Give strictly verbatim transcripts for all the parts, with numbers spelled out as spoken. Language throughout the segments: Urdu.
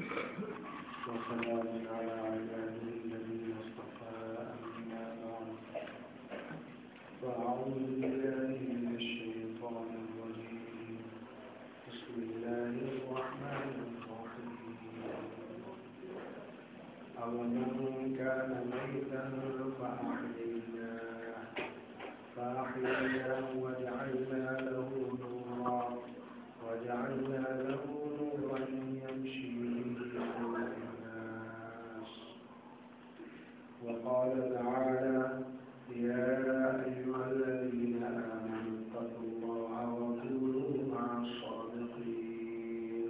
وسلام على عباده الذين اصطفى أما بعد فأعوذ بالله من الشيطان الرجيم بسم الله الرحمن الرحيم أومن كان ميتا فأحييناه فأحييناه وجعلنا له نورا وجعلنا له نورا يمشي وقال تعالى يا أيها الذين آمنوا اتقوا الله وكونوا مع الصادقين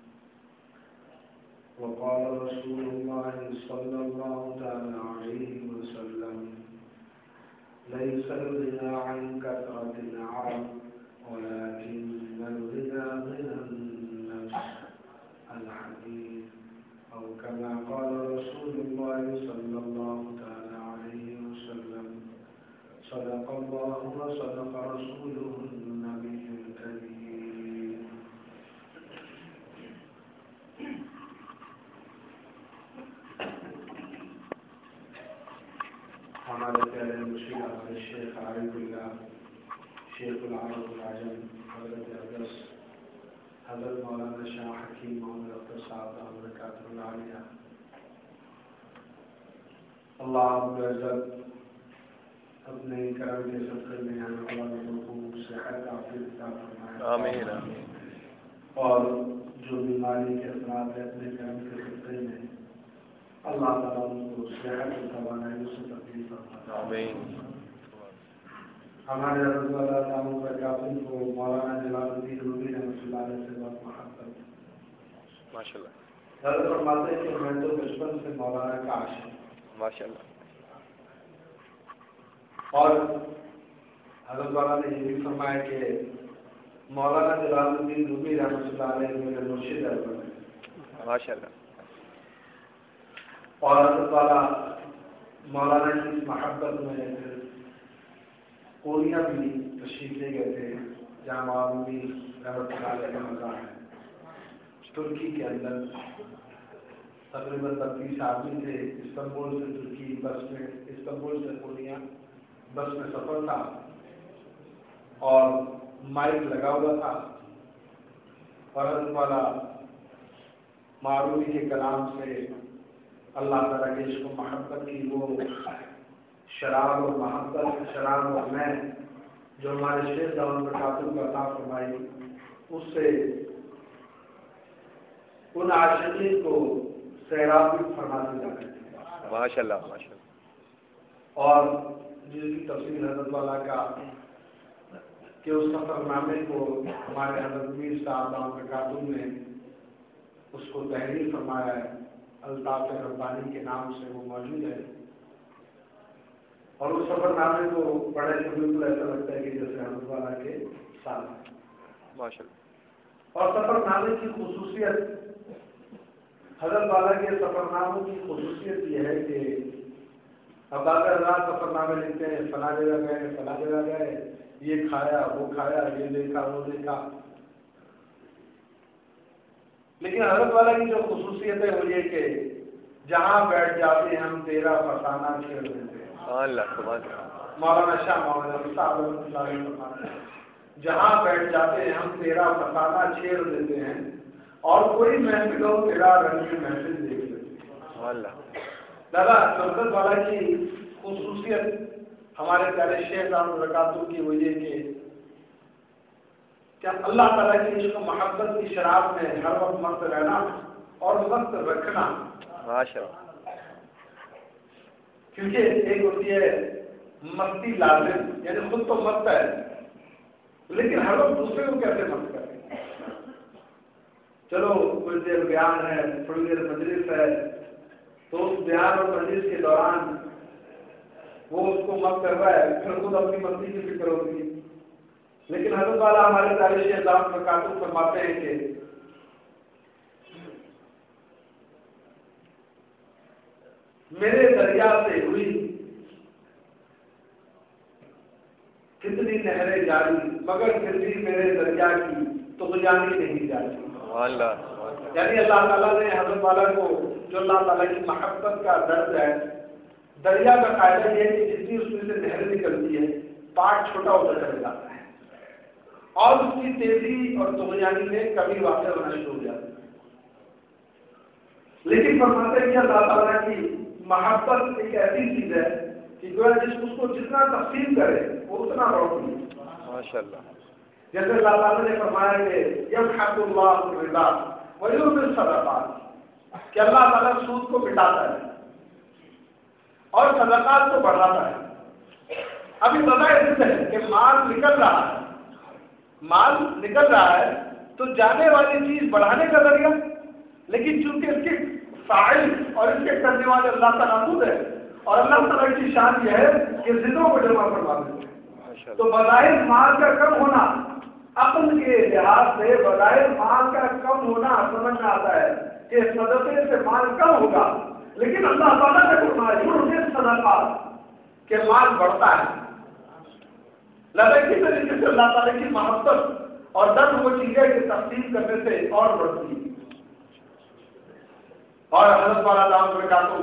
وقال رسول الله صلى الله تعالى عليه وسلم ليس الغنى عن كثرة العرب ولكن الغنى غنى النفس الحديث أو كما قال رسول الله صلى الله تعالى عليه وسلم صدق الله وصدق رسوله النبي الكريم. ہمارے پیارے مرشد ہمارے شیخ عارف اللہ شیخ العرب العجم حضرت اقدس حضرت مولانا شاہ حکیم محمد اختر صاحب رحمۃ اللہ علیہ اللہ رب العزت اپنے کرم کے صدقے میں ہمیں اللہ کو صحت عافیت عطا فرمائے آمین اور جو بیماری کے اثرات ہے اپنے کرم کے صدقے میں اللہ تعالیٰ ان کو صحت و توانائی سے تبدیل فرمائے آمین. ہمارے حضرت والا تعالیٰ برکاتہ کو مولانا جلال الدین رومی رحمۃ اللہ علیہ سے بہت محبت ماشاء اللہ. حضرت فرماتے ہیں کہ میں تو بچپن سے مولانا کا عاشق ماشاء اللہ. اور حضرت والا نے یہ بھی فرمایا کہ مولانا جلال الدین رومی رحمۃ اللہ علیہ میرے مرشد اکبر ہیں ماشاء اللہ. اور حضرت والا مولانا کی اس محبت میں کوریا بھی تشریف لے گئے تھے جہاں معمولی رحمۃ اللہ علیہ کا مزار ہے. ترکی کے اندر تقریباً بتیس آدمی تھے. استنبول سے ترکی بس میں استنبول سے کوریا بس میں سفر تھا اور مائک لگا ہوا تھا اور حضرت والا معروفی کے کلام سے اللہ تعالیٰ کے عشق و محبت کی وہ شراب اور محبت شراب اور میں جو ہمارے شیخ دامن برکاتہ کو عطا فرمائی اس سے ان عاشقین کو سیراب بھی فرماتے جاتے تھے ماشاء اللہ ماشاء اللہ. اور جس کی تفصیل حضرت والا کا کہ اس سفر نامے کو ہمارے حضرت میر صاحب دامن برکاتہ نے اس کو تحریر فرمایا ہے. الطاف ربانی کے نام سے وہ موجود ہے اور اس سفر نامے کو پڑھنے سے بالکل ایسا لگتا ہے کہ جیسے حضرت والا کے ساتھ ماشاء اللہ. اور سفر نامے کی خصوصیت حضرت والا کے سفر ناموں کی خصوصیت یہ ہے کہ اب اگر رات سفر نامے لکھتے ہیں فلاں جگہ گئے فلاں جگہ گئے یہ کھایا وہ کھایا یہ دیکھا وہ دیکھا. لیکن حضرت والا کی جو خصوصیت ہے وہ یہ کہ جہاں بیٹھ جاتے ہیں ہم تیرا فسانہ چھیڑ دیتے ہیں. مولانا شاہ محمد صاحب جہاں بیٹھ جاتے ہیں ہم تیرا فسانہ چھیڑ دیتے ہیں اور کوئی محفل ہو تیرا رنگ محفل دیکھ لیتے ہیں. دادا حضرت والا کی خصوصیت ہمارے پیارے شیخ دامن برکاتہ کی وہ یہ کہ کہ اللہ تعالیٰ کی عشق و محبت کی شراب میں ہر وقت مست رہنا اور مست رکھنا کیونکہ ایک ہوتی ہے مستی لازم یعنی خود تو مست ہے لیکن ہر وقت دوسرے کو کیسے مست کرے. چلو کچھ دیر بیان ہے تھوڑی دیر مجلس ہے تو اس بیان اور مجلس کے دوران وہ اس کو مست کر رہا ہے پھر خود اپنی مستی کی فکر ہوتی ہے. لیکن حضرت والا ہمارے تعالی شیخ دامن برکاتہ فرماتے ہیں کہ میرے دریا سے ہوئی کتنی نہریں جاری مگر پھر بھی میرے دریا کی تغیانی نہیں جاری. اللہ یعنی اللہ تعالیٰ نے حضرت والا کو جو اللہ تعالیٰ کی محبت کا درد ہے، دریا کا قاعدہ یہ ہے کہ جتنی اس میں سے نہر نکلتی ہے پارٹ چھوٹا ہوتا چلا جاتا ہے اور اس کی تیزی اور طغیانی میں کمی واقع ہونا شروع ہو جاتا ہے. لیکن فرماتے ہیں کہ اللہ تعالیٰ کی محبت ایک ایسی چیز ہے کہ جو ہے جس اس کو جتنا تقسیم کرے وہ اتنا بڑھتی ہے. ماشاءاللہ. جیسے اللہ تعالیٰ نے فرمایا کہ یمحق اللہ الربا ویربی الصدقات، کہ اللہ تعالیٰ سود کو مٹاتا ہے اور صدقات کو بڑھاتا ہے. ابھی بظاہر ہے کہ مال نکل رہا ہے، مال نکل رہا ہے تو جانے والی چیز بڑھانے کا ذریعہ، لیکن چونکہ اس کے فاعل اور اس کے کرنے والے اللہ تعالیٰ خود ہے اور اللہ تعالیٰ کی شان یہ ہے کہ ضدوں کو جمع کروا دیتے ہیں. تو بظاہر مال کا کم ہونا عقل کے لحاظ سے بظاہر مال کا کم ہونا سمجھ میں آتا ہے کہ صدقے سے مال کم ہوگا، لیکن اللہ تعالیٰ نے فرمایا یربی الصدقات کہ مال بڑھتا ہے. لگے کس طریقے سے اللہ تعالیٰ کی محبت اور درد وہ چیزیں کہ تقسیم کرنے سے اور بڑھتی ہے. اور حضرت والا دام برکاتہ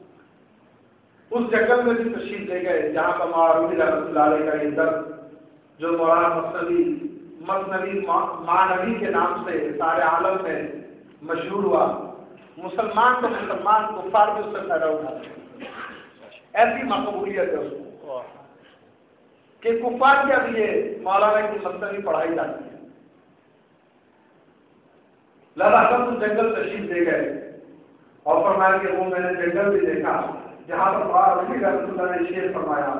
اس جنگل میں بھی تشریف لے گئے جہاں پر مولانا رحمۃ اللہ علیہ کا یہ درد جو مولانا مثنوی مثنوی معنوی کے نام سے سارے عالم میں مشہور ہوا. مسلمان تو مسلمان کفار بھی اس سے پیدا اٹھاتے ہیں، ایسی مقبولیت ہے اس کو کہ کفار کے ابھی یہ مولانا کی مثنوی پڑھائی جاتی ہے. لہذا ہم اس جنگل تشریف لے گئے اور فرمایا کہ وہ میں نے جنگل بھی دیکھا جہاں پر مولانا رحمۃ اللہ نے شعر فرمایا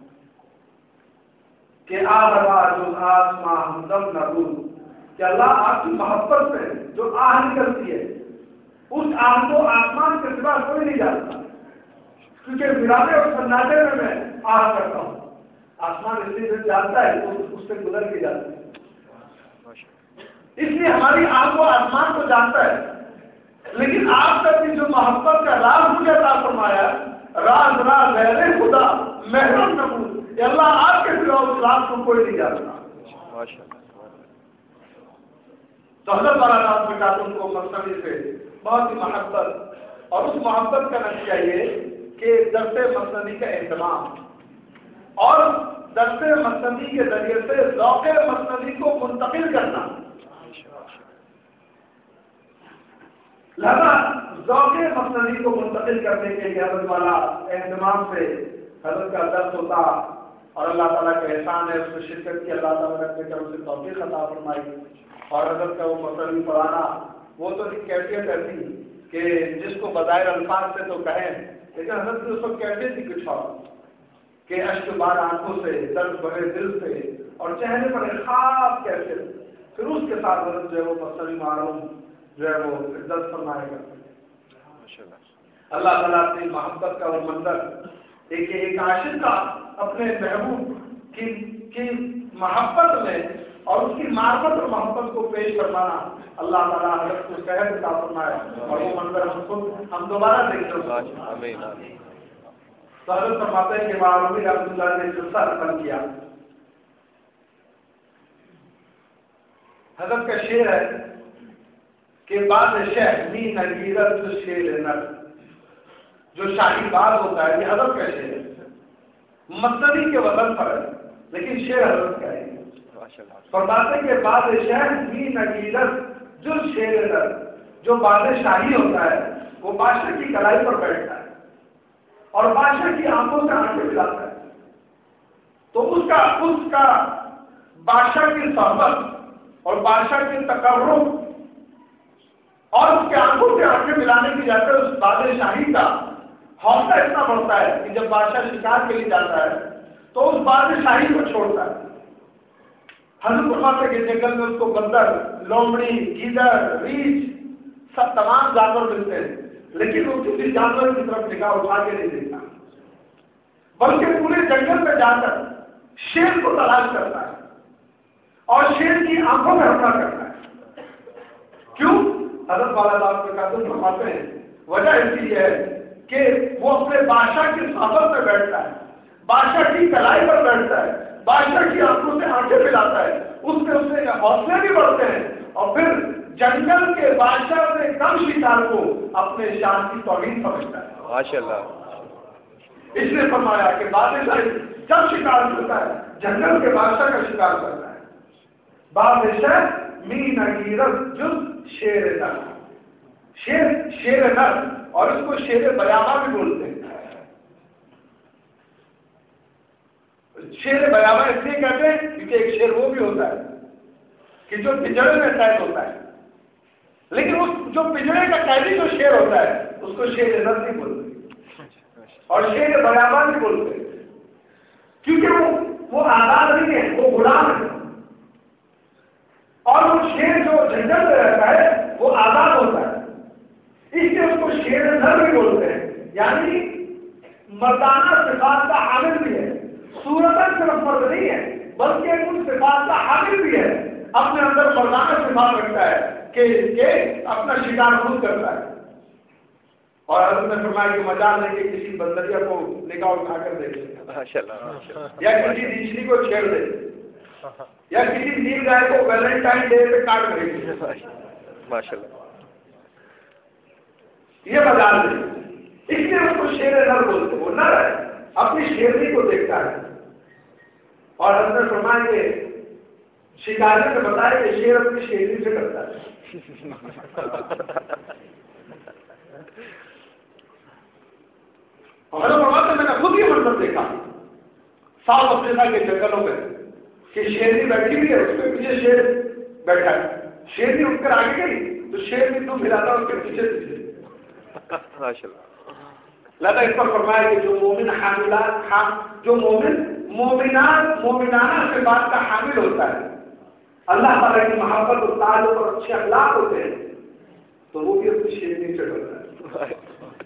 کہ آہا جو آسماں ہمدم نبود، کہ اللہ آپ کی محبت سے جو آہ نکلتی ہے اس آہ کو آسمان کے سوا کوئی نہیں جانتا، کیونکہ ورانے اور سناٹے میں میں آہ کرتا ہوں. آسمان اس لیے جانتا ہے تو اس سے گزر کے جاتا ہے، اس لیے ہماری آہ کو آسمان کو جانتا ہے. لیکن آپ تک کی جو محبت کا راز مجھے عطا فرمایا، راز راز غیر خدا محرم نبود، اللہ آپ کے سوا اس راز کو کوئی نہیں جانتا. تو حضرت والا صاحب برکاتہ کو مثنوی سے بہت ہی محبت، اور اس محبت کا نتیجہ یہ کہ درس مثنوی کا اہتمام اور درس مثنوی کے ذریعے سے ذوق مثنوی کو منتقل کرنا. لہذا ذوق مثنوی کو منتقل کرنے کے لیے حضرت والا اہتمام سے حضرت کا درس ہوتا اور اللہ تعالیٰ کا احسان ہے اس میں شرکت کی، اللہ تعالیٰ نے اپنے کرم سے توفیق عطا فرمائی اور حضرت کا وہ مثنوی پڑھانا وہ تو ایک کیفیت ایسی کہ جس کو بظاہر الفاظ سے تو کہیں، لیکن حضرت کی اس وقت کیفیت ہی کچھ اور کہ اشک بار آنکھوں سے، درد بھرے دل سے اور چہرے پر ایک خاص کیفیت، پھر اس کے ساتھ حضرت جو ہے وہ مثنوی معلوم جو ہے وہ عزت فرمائے گا. اللہ تعالیٰ اپنی محبت کا وہ منظر ایک ایک عاشق کا اپنے محبوب کی کی محبت میں اور اس کی معرفت اور محبت کو پیش فرمانا اللہ تعالیٰ حضرت کو صحت عطا فرمائے اور وہ منظر ہم خود ہم دوبارہ دیکھیں. تو حضرت فرماتے ہیں کہ مولانا رحمۃ اللہ نے جلسہ رقم کیا. حضرت کا شعر ہے کہ بادشاہ می نگیرت شیر نر، جو شاہی باغ ہوتا ہے یہ حضرت کا شعر ہے، مثنوی کے وزن پر ہے لیکن شعر حضرت کا ہے. فرماتے کہ بادشاہ می نگیرت جو شیر نر، جو بادشاہی ہوتا ہے وہ بادشاہ کی کلائی پر بیٹھتا ہے اور بادشاہ کی آنکھوں سے آنکھیں ملاتا ہے. تو اس کا اس کا بادشاہ کی صحبت اور بادشاہ کی تقرب اور اس کے آنکھوں سے آنکھیں ملانے کی جاتے ہے اس بادشاہی کا حوصلہ اتنا بڑھتا ہے کہ جب بادشاہ شکار کے لیے جاتا ہے تو اس بادشاہی کو چھوڑتا ہے. حضرت فرماتے کے جنگل میں اس کو بندر، لومڑی، گیدڑ، ریچھ سب تمام جانور ملتے ہیں، لیکن وہ کسی جانور کی طرف نگاہ اٹھا کے نہیں دیکھتا بلکہ پورے جنگل میں جا کر شیر کو تلاش کرتا ہے اور شیر کی آنکھوں میں حملہ کرتا ہے. کیوں؟ حضرت والا صاحب کے قاتل فرماتے ہیں وجہ اس لیے ہے کہ وہ اپنے بادشاہ کی صحبت میں بیٹھتا ہے، بادشاہ کی کلائی پر بیٹھتا ہے، بادشاہ کی آنکھوں سے آنکھیں ملاتا ہے، اس سے اس سے حوصلے بھی بڑھتے ہیں اور پھر جنگل کے بادشاہ سے کم شکار کو اپنے شان کی توہین سمجھتا ہے. ماشاءاللہ. اس نے فرمایا کہ بادشاہ جب شکار کرتا ہے جنگل کے بادشاہ کا شکار کرتا ہے. بادشاہ مین نگیرت جز شیر نر، شیر شیر نر، اور اس کو شیر بیابا بھی بولتے ہیں. شیر بیابا اس لیے کہتے ہیں کیونکہ ایک شیر وہ بھی ہوتا ہے کہ جو پنجرے میں قید ہوتا ہے، لیکن اس جو پنجرے کا قیدی جو شیر ہوتا ہے اس کو شیر نر نہیں بولتے اور شیر بیابا نہیں بولتے، کیونکہ وہ وہ آزاد نہیں ہے، وہ غلام ہے. اور وہ شیر جو جنگل میں رہتا ہے وہ آزاد ہوتا ہے، اس لیے اس کو شیر نر بھی بولتے ہیں. یعنی مردانہ صفات کا حامل بھی ہے، صورتاً صرف مرد نہیں ہے بلکہ ان صفات کا حامل بھی ہے. اپنے اندر مردانہ صفات رکھتا ہے کہ کہ اپنا شکار خود کرتا ہے. اور حضرت نے فرمایا کہ مجال نہیں کہ کسی بندریا کو نگاہ اٹھا کر دیکھے یا کسی ریچھلی کو چھیڑ دے یا کسی نیل گائے کو ویلنٹائن ڈے پہ کاٹ کرے گی. ماشاءاللہ. یہ مجال نہیں، اس لیے اس کو شیر نر بولتے. وہ نر ہے، اپنی شیرنی کو دیکھتا ہے. اور حضرت نے فرمایا کہ شکاری سے بتایا کہ شیر اپنی شیرنی سے کرتا ہے. اور فرماتے میں نے خود یہ منظر دیکھا ساؤتھ افریقہ کے جنگلوں میں کہ شیرنی بیٹھی ہوئی ہے، اس کے پیچھے شیر بیٹھا ہے. شیرنی اٹھ کر آگے گئی تو شیر بھی تو ملاتا اس کے پیچھے پیچھے. لہذا اس پر فرمایا کہ جو مومن حاملات جو مومن مومنات مومنانہ سے بات کا حامل ہوتا ہے، اللہ تعالیٰ کی محبت اور تعلق اور اچھے اخلاق ہوتے ہیں، تو وہ بھی اپنی شیرنی سے ڈرتا ہے.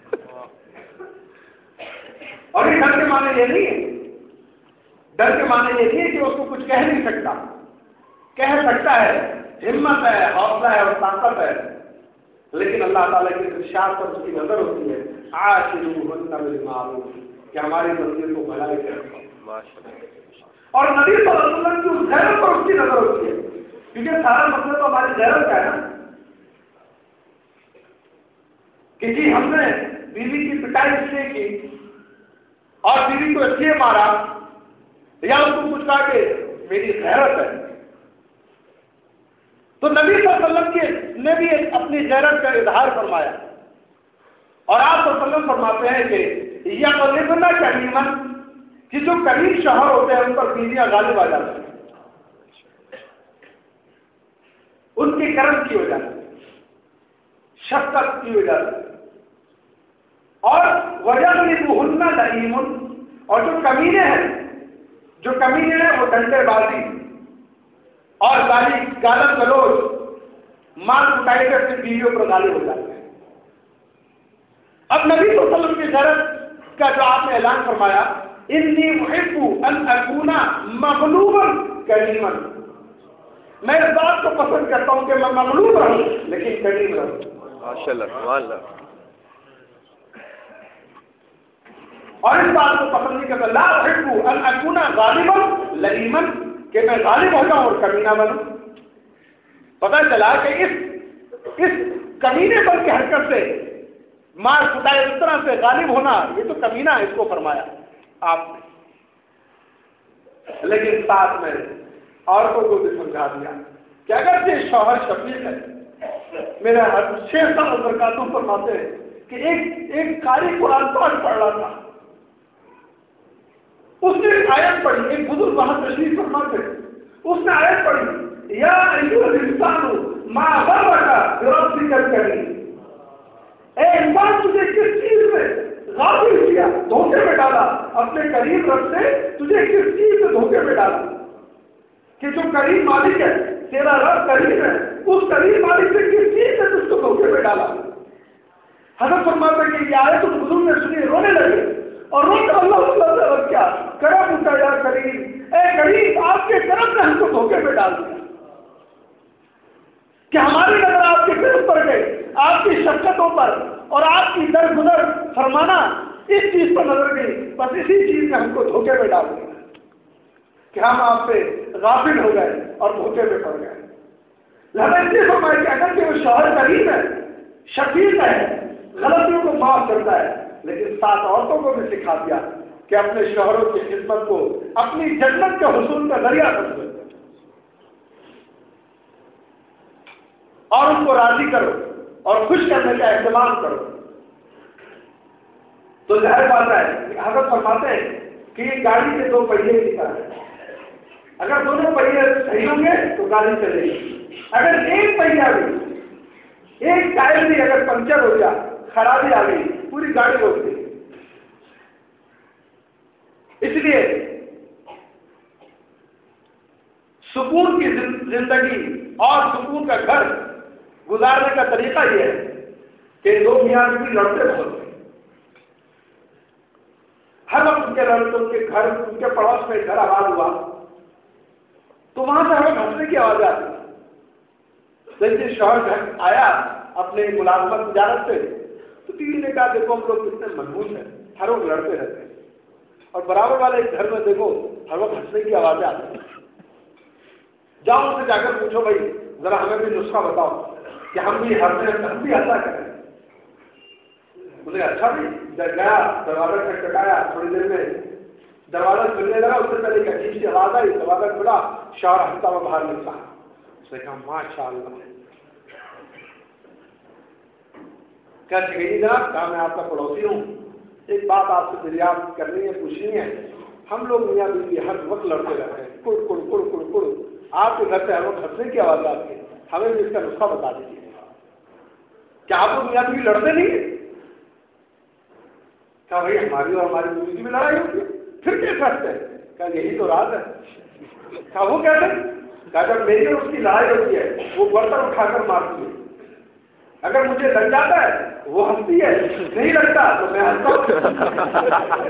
اور یہ ڈر کے معنی یہ نہیں ہے، ڈر کے معنی یہ نہیں ہے کہ اس کو کچھ کہہ نہیں سکتا، کہہ سکتا ہے، ہمت ہے، حوصلہ ہے اور طاقت ہے، لیکن اللہ تعالیٰ کی ارشاد پر اس کی نظر ہوتی ہے عاشروہن بالمعروف کہ ہماری منزل کو بھلائی کریں. اور نبی صلی اللہ علیہ وسلم کی اس غیرت پر اس کی نظر ہوتی ہے، کیونکہ سارا مسئلہ تو ہماری غیرت کا ہے نا کہ جی ہم نے بیوی کی پٹائی اس لیے کی اور بیوی کو اس لیے مارا یا اس کو کچھ کہا کہ میری غیرت ہے. تو نبی صلی اللہ علیہ وسلم کے نے بھی اپنی غیرت کا اظہار فرمایا اور آپ صلی اللہ علیہ وسلم فرماتے ہیں کہ یا غالبنا کریمن کہ جو کریم شوہر ہوتے ہیں ان پر بیویاں غالب آ جاتی ہیں ان کی کرم کی وجہ سے، شفقت کی وجہ سے. اور وَيَغْلِبُهُنَّ لَئِيمٌ اور جو کمینے ہیں جو کمینے ہیں وہ ڈنڈے بازی اور گالی گالم گلوچ مال کٹائی کر کے بیویوں پر غالب ہو جاتے ہیں. اب نبی صلی اللہ علیہ وسلم کی غیرت کا جو آپ نے اعلان فرمایا انی احب ان اکون مغلوبا کریما، میں اس بات کو پسند کرتا ہوں کہ میں مغلوب رہوں لیکن کریم رہوں. ماشاءاللہ سبحان اللہ. اور اس بات کو پسند نہیں کرتا لا احب ان اکون غالبا لئیما کہ میں غالب ہو جاؤں اور کمینہ بنوں. پتہ چلا کہ اس اس کمینے پر کی حرکت سے مار کٹائے اس طرح سے غالب ہونا یہ تو کمینہ ہے، اس کو فرمایا آپ نے. لیکن ساتھ میں عورتوں کو بھی سمجھا دیا کہ اگر یہ شوہر شفیق ہے، میرا شیخ صاحب برکاتہ فرماتے ہیں کہ ایک ایک قاری قرآن پاک پڑھ رہا تھا، اس نے ایک آیت پڑھی، ایک بزرگ وہاں تشریف فرما تھے، اس نے آیت پڑھی یا ایھا الانسان ما غرک بربک الکریم، اے انسان تجھے کس چیز میں غافل کیا، دھوکے میں ڈالا، اپنے کریم رب سے تجھے کس چیز سے دھوکے میں ڈالا کہ جو کریم مالک ہے تیرا رب کریم ہے، اس کریم مالک سے کس چیز سے تجھ کو دھوکے میں ڈالا. حضرت فرماتے ہیں کہ یہ آیت اس بزرگ نے سنی، رونے لگے اور رو کر اللہ اللہ سے عرض کیا کرم اٹھا یا کریم، اے کریم آپ کے کرم نے ہم کو دھوکے میں ڈال دیا کہ ہماری نظر آپ کے کرم پر گئے، آپ کی شفقتوں پر اور آپ کی درگزر فرمانا اس چیز پر نظر گئی، بس اسی چیز نے ہم کو دھوکے میں ڈال دیا کہ ہم آپ سے غافل ہو گئے اور دھوکے میں پڑ گئے. لہذا اس لیے فرمایا کہ اگر کہ وہ شوہر کریم ہے، شفیق ہے، غلطیوں کو معاف کرتا ہے، لیکن سات عورتوں کو بھی سکھا دیا کہ اپنے شوہروں کی خدمت کو اپنی جنت کے حصول کا ذریعہ سمجھو اور ان کو راضی کرو اور خوش کرنے کا اہتمام کرو. تو ظاہر بات ہے حضرت فرماتے ہیں کہ یہ گاڑی کے دو پہیے کی طرح ہے. اگر دونوں پہیے صحیح ہوں گے تو گاڑی چلے گی. اگر ایک پہیا بھی، ایک ٹائر بھی اگر پنچر ہو گیا، خرابی آ گئی، پوری گاڑی روک گئی. اس لیے سکون کی زندگی اور سکون کا گھر گزارنے کا طریقہ یہ ہے کہ دو میاں بیوی لڑتے بہت ہیں، ہر وقت ان کے لڑتے، ان کے گھر، ان کے پڑوس میں گھر آباد ہوا تو وہاں سے ہمیں ہنسنے کی آواز آتی. جیسے شوہر گھر آیا اپنے ملازمت تجارت سے تو بیوی نے کہا دیکھو ہم لوگ کتنے منحوس ہیں، ہر وقت لڑتے رہتے ہیں، اور برابر والے گھر میں دیکھو ہر وقت ہنسنے کی آوازیں آتی ہیں. جاؤ ان سے جا کر پوچھو بھائی ذرا ہمیں بھی نسخہ بتاؤ کہ ہم بھی ہنسے ہم بھی ہنسا کریں. مجھے اچھا بھی گیا، دروازہ کھٹکھٹایا، تھوڑی دیر میں دروازہ کھلنے لگا، اس سے پہلے ایک عجیب سی آواز آئی، دروازہ کھلا، شوہر ہنستا ہوا باہر نکلا. اس نے کہا ماشاء اللہ. کیا چاہیے جناب؟ کہا میں آپ کا پڑوسی ہوں، ایک بات آپ سے دریافت کرنی ہے، پوچھنی ہے. ہم لوگ میاں بیوی ہر وقت لڑتے رہتے ہیں، کڑ کڑ کڑ کڑ کڑ، آپ کے گھر سے ہر وقت ہنسنے کی آواز آتی ہے، ہمیں بھی اس کا نسخہ بتا دیجیے. کیا آپ لوگ میاں بیوی لڑتے نہیں ہیں؟ کہا بھائی ہماری اور ہماری بیوی کی بھی لڑائی ہوتی ہے، پھر کیسے ہنستے ہیں؟ کہا یہی تو راز ہے. کہا وہ کیسے؟ کہا جب میری اور اس کی لڑائی ہوتی ہے وہ برتن اٹھا کر مارتی ہے، اگر مجھے لگ جاتا ہے وہ ہنستی ہے، نہیں لگتا تو میں ہنستا ہوں.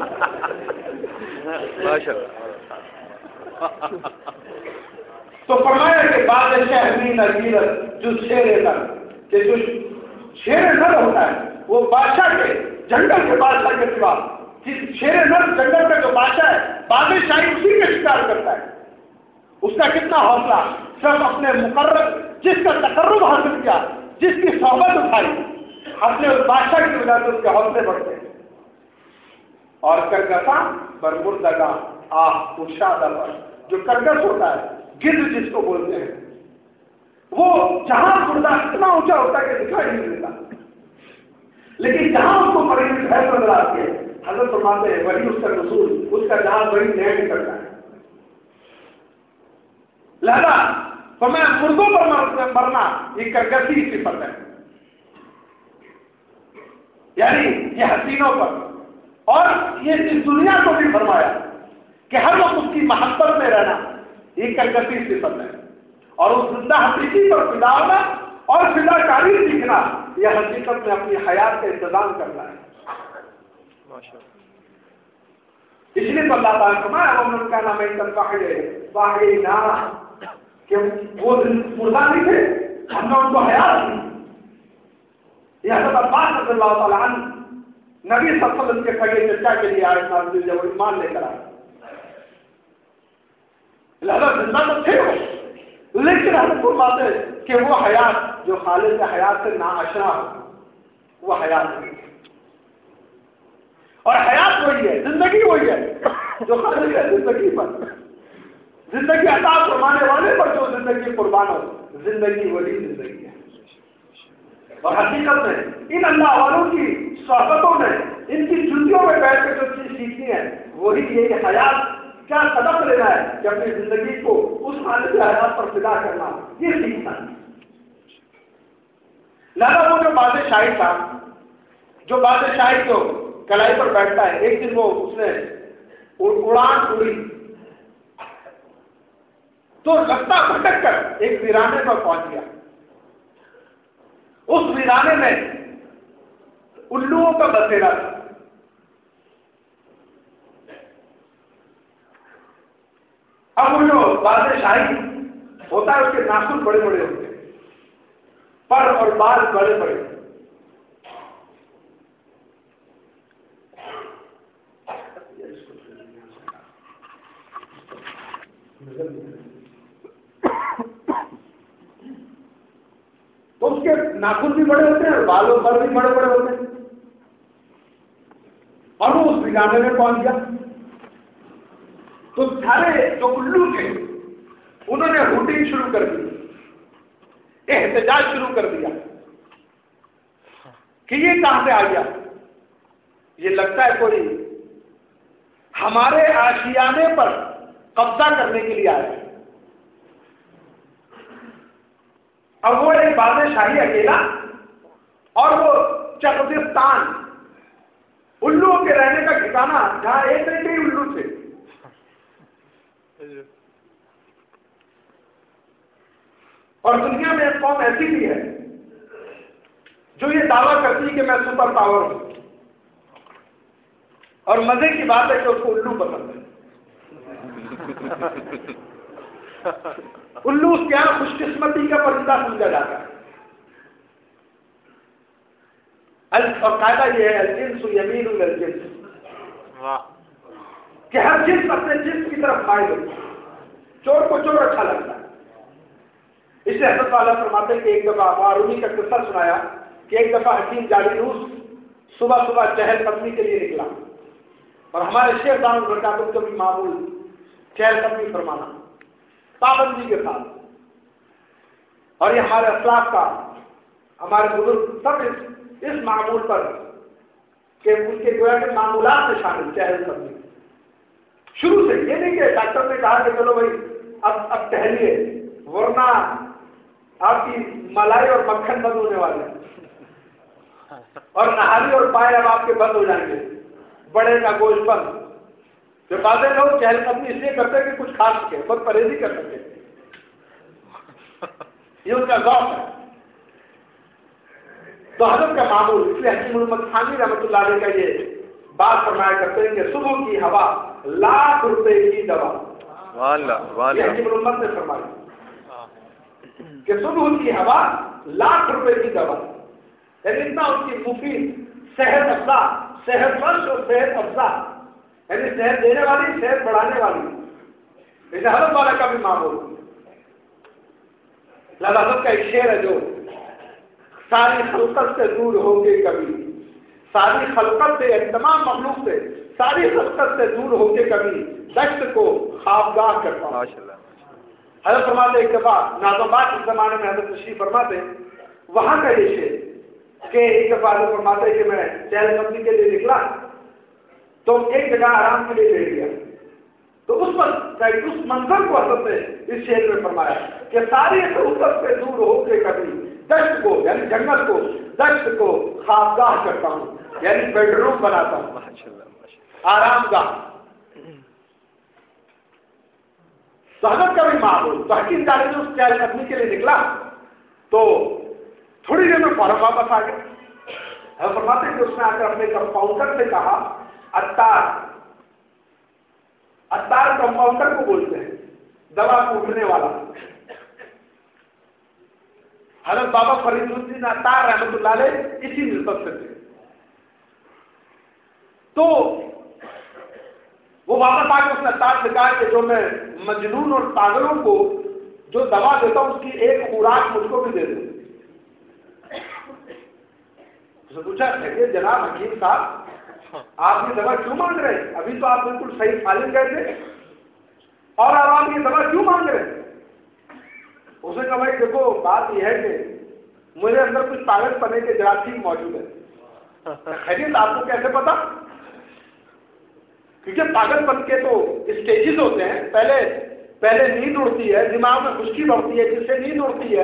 تو فرمایا کہ بعد شہری نگیرت جو شیر نر، کہ جو شیر نر ہوتا ہے وہ بادشاہ کے، جنگل کے بادشاہ کے سوا، شیر نر جنگل کا جو بادشاہ ہے بادشاہی اسی کے شکار کرتا ہے. اس کا کتنا حوصلہ، صرف اپنے مقرر جس کا تقرب حاصل کیا، جس کی صحبت اٹھائی، اپنے اس بادشاہ کی وجہ سے اس کے حوصلے بڑھتے ہیں. اور کرگسا برمردگا آہ ارشاد پر، جو کرگس ہوتا ہے، گرد جس کو بولتے ہیں، وہ جہاں مردہ اتنا اونچا ہوتا ہے کہ دکھائی نہیں دیتا، لیکن جہاں اس کو بڑی بھینس نظر آتی ہے، حضرت فرماتے ہیں وہی اس کا رسول، اس کا جہاں بڑی نیا نکلتا ہے. لہذا فرمایا مردوں پر مرنا یہ کرگسی صفت ہے، یعنی یہ حسینوں پر. اور یہ اس دنیا کو بھی فرمایا کہ ہر وقت اس کی محبت میں رہنا یہ کرگسی صفت ہے. اور اس زندہ حقیقی پر فدا ہونا اور فدا کاری سیکھنا یہ حقیقت میں اپنی حیات کا انتظام کرنا ہے. اس لیے تو اللہ تعالیٰ فرمایا وہ کا نام ہے نارا کہ وہ مردہ نہیں تھے، ہم نے ان کو حیات دی. یہ حضرت عباس رضی اللہ تعالیٰ عنہ نبی صلی اللہ علیہ وسلم کے سگے چچا کے لیے آئے نازل جب ایمان لے کر آئے. لہذا زندہ تو تھے وہ، لیکن ہم فرماتے ہیں کہ وہ حیات جو خالق حیات سے ناآشنا ہو وہ حیات نہیں. اور حیات وہی ہے، زندگی وہی ہے جو خالق ہے زندگی پر، زندگی عطا فرمانے والے پر جو زندگی قربان ہو، زندگی وہی زندگی ہے. اور حقیقت میں ان اللہ والوں کی صحبتوں میں، ان کی جلدیوں میں بیٹھ کے جو چیز سیکھنی ہے وہی یہ حیات کیا سبق لینا ہے کہ اپنی زندگی کو اس خالق حیات پر فدا کرنا، یہ سیکھنا ہے. لہذا وہ جو بادشاہی تھا، جو بادشاہی کو کلائی پر بیٹھتا ہے، ایک دن وہ اس نے اڑان اڑی تو رستہ بھٹک کر ایک ویرانے پر پہنچ گیا. اس ویرانے میں الوؤں کا بسیرا تھا. اب وہ جو بادشاہی ہوتا ہے اس کے ناخن بڑے بڑے ہوتے ہیں، پر اور بال بڑے بڑے. नाखून भी बड़े होते हैं और बाल और पर भी बड़े बड़े होते हैं। और वो उस बिगाड़ने में पहुंच गया। तो सारे जो उल्लू थे उन्होंने रूटीन शुरू कर दी, एहतजाज शुरू कर दिया कि ये कहां से आ गया, ये लगता है कोई हमारे आशियाने पर कब्जा करने के लिए आया है। अब वो एक बादशाही अकेला और वो चकदिस्तान, उल्लुओं के रहने का ठिकाना जहां एक नहीं कई उल्लू थे। और दुनिया में एक कौम ऐसी भी है जो ये दावा करती है कि मैं सुपर पावर हूं, और मजे की बात है कि उसको उल्लू पसंद है। उल्लू उसके यहां खुशकिस्मती का परिंदा समझा जाता है। और कायदा ये है अलजिन्स यमीन अलजिन्स, कि हर जिन्स अपने जिन्स की तरफ माइल होती है। चोर को चोर अच्छा लगता है। इसलिए हज़रत वाला फरमाते हैं कि एक दफा मारूनी का किस्सा सुनाया कि एक दफा हकीम जालिलूस सुबह सुबह चहलकदमी के लिए निकला, और हमारे शेख दान बरकातुहू का भी मामूल चहलकदमी फरमाना पाबंदी के साथ, और ये हमारे असलाफ का, हमारे बुजुर्ग सब इस, इस मामूल पर के उनके गोया के मामूलात में शामिल चहलकदमी शुरू से। ये नहीं कि डॉक्टर ने कहा कि चलो भाई अब अब टहलिए वरना आपकी मलाई और मक्खन बंद होने वाले हैं, और नहारी और पाए अब आपके बंद हो जाएंगे, बड़े का गोश्त बंद। तो बातें लोग चहलकदमी इसलिए करते हैं कि कुछ खा सके, बहुत परहेजी कर सके, ये उनका ज़ौक़ है। तो हज़रत का मामूल, इसलिए हकीम मोहम्मद थानवी रहमतुल्लाह अलैह का ये बात फरमाया करते हैं कि सुबह की हवा लाख रुपए की दवा। हकीम मोहम्मद ने फरमाया कि सुबह की हवा लाख रुपए की दवा, यानी इतना उसकी मुफीद, सेहत अफ़ज़ा, सेहत बख्श और सेहत अफ़ज़ा, यानी सेहत देने वाली, सेहत बढ़ाने वाली। जैसे हज़रत वाला का भी मामूल, हज़रत का एक शेर है जो सारी खलकत से दूर होके कभी, सारी खलकत से, तमाम मखलूक से, सारी खलकत से दूर होके कभी दश्त को ख्वाबगाह करता हूँ। हज़रत फरमाते एक दफा नाज़ाबाद के जमाने में हज़रत तशरीफ फरमाते, वहां का ये शेर कि एक दफा हज़रत फरमाते कि मैं चहलकदमी के लिए निकला तो एक जगह आराम के लिए बैठ गया। तो उस पर उस मंजर को हज़रत ने इस शेर में फरमाया कि सारी खलकत से दूर होके कभी दश्त को, यानी जंगल को, दश्त को ख्वाबगाह करता हूँ, यानी बेडरूम बनाता हूँ, आरामगाह। तो हज़रत का भी मामूल, तो हकीम जालिलूस चहलकदमी के लिए निकला तो थोड़ी देर में फौरन वापस आ गया। हज़रत फरमाते हैं कि उसने आकर अपने कंपाउंडर से कहा, अत्तार, अत्तार कंपाउंडर को बोलते हैं, दवा कूटने वाला। हज़रत बाबा फरीदुद्दीन अत्तार रहमतुल्लाह अलैह इसी निस्बत से थे। तो वो वापस आके उसने अत्तार से कहा कि जो मैं मजनून और पागलों को जो दवा देता हूं उसकी एक खुराक मुझको भी दे दो। उसने पूछा, देखिए जनाब हकीम साहब, आप ये दवा क्यों मांग रहे हैं? अभी तो आप बिल्कुल सही सालिम गए थे और अब आप ये दवा क्यों मांग रहे हैं? उसने कहा, भाई देखो बात यह है कि मुझे अंदर कुछ पागल पने के जरासीम मौजूद है। खैरियत आपको कैसे पता? क्योंकि पागलपन के तो स्टेजेस होते हैं। पहले पहले नींद उड़ती है, दिमाग में खुश्की बढ़ती है, जिससे नींद उड़ती है,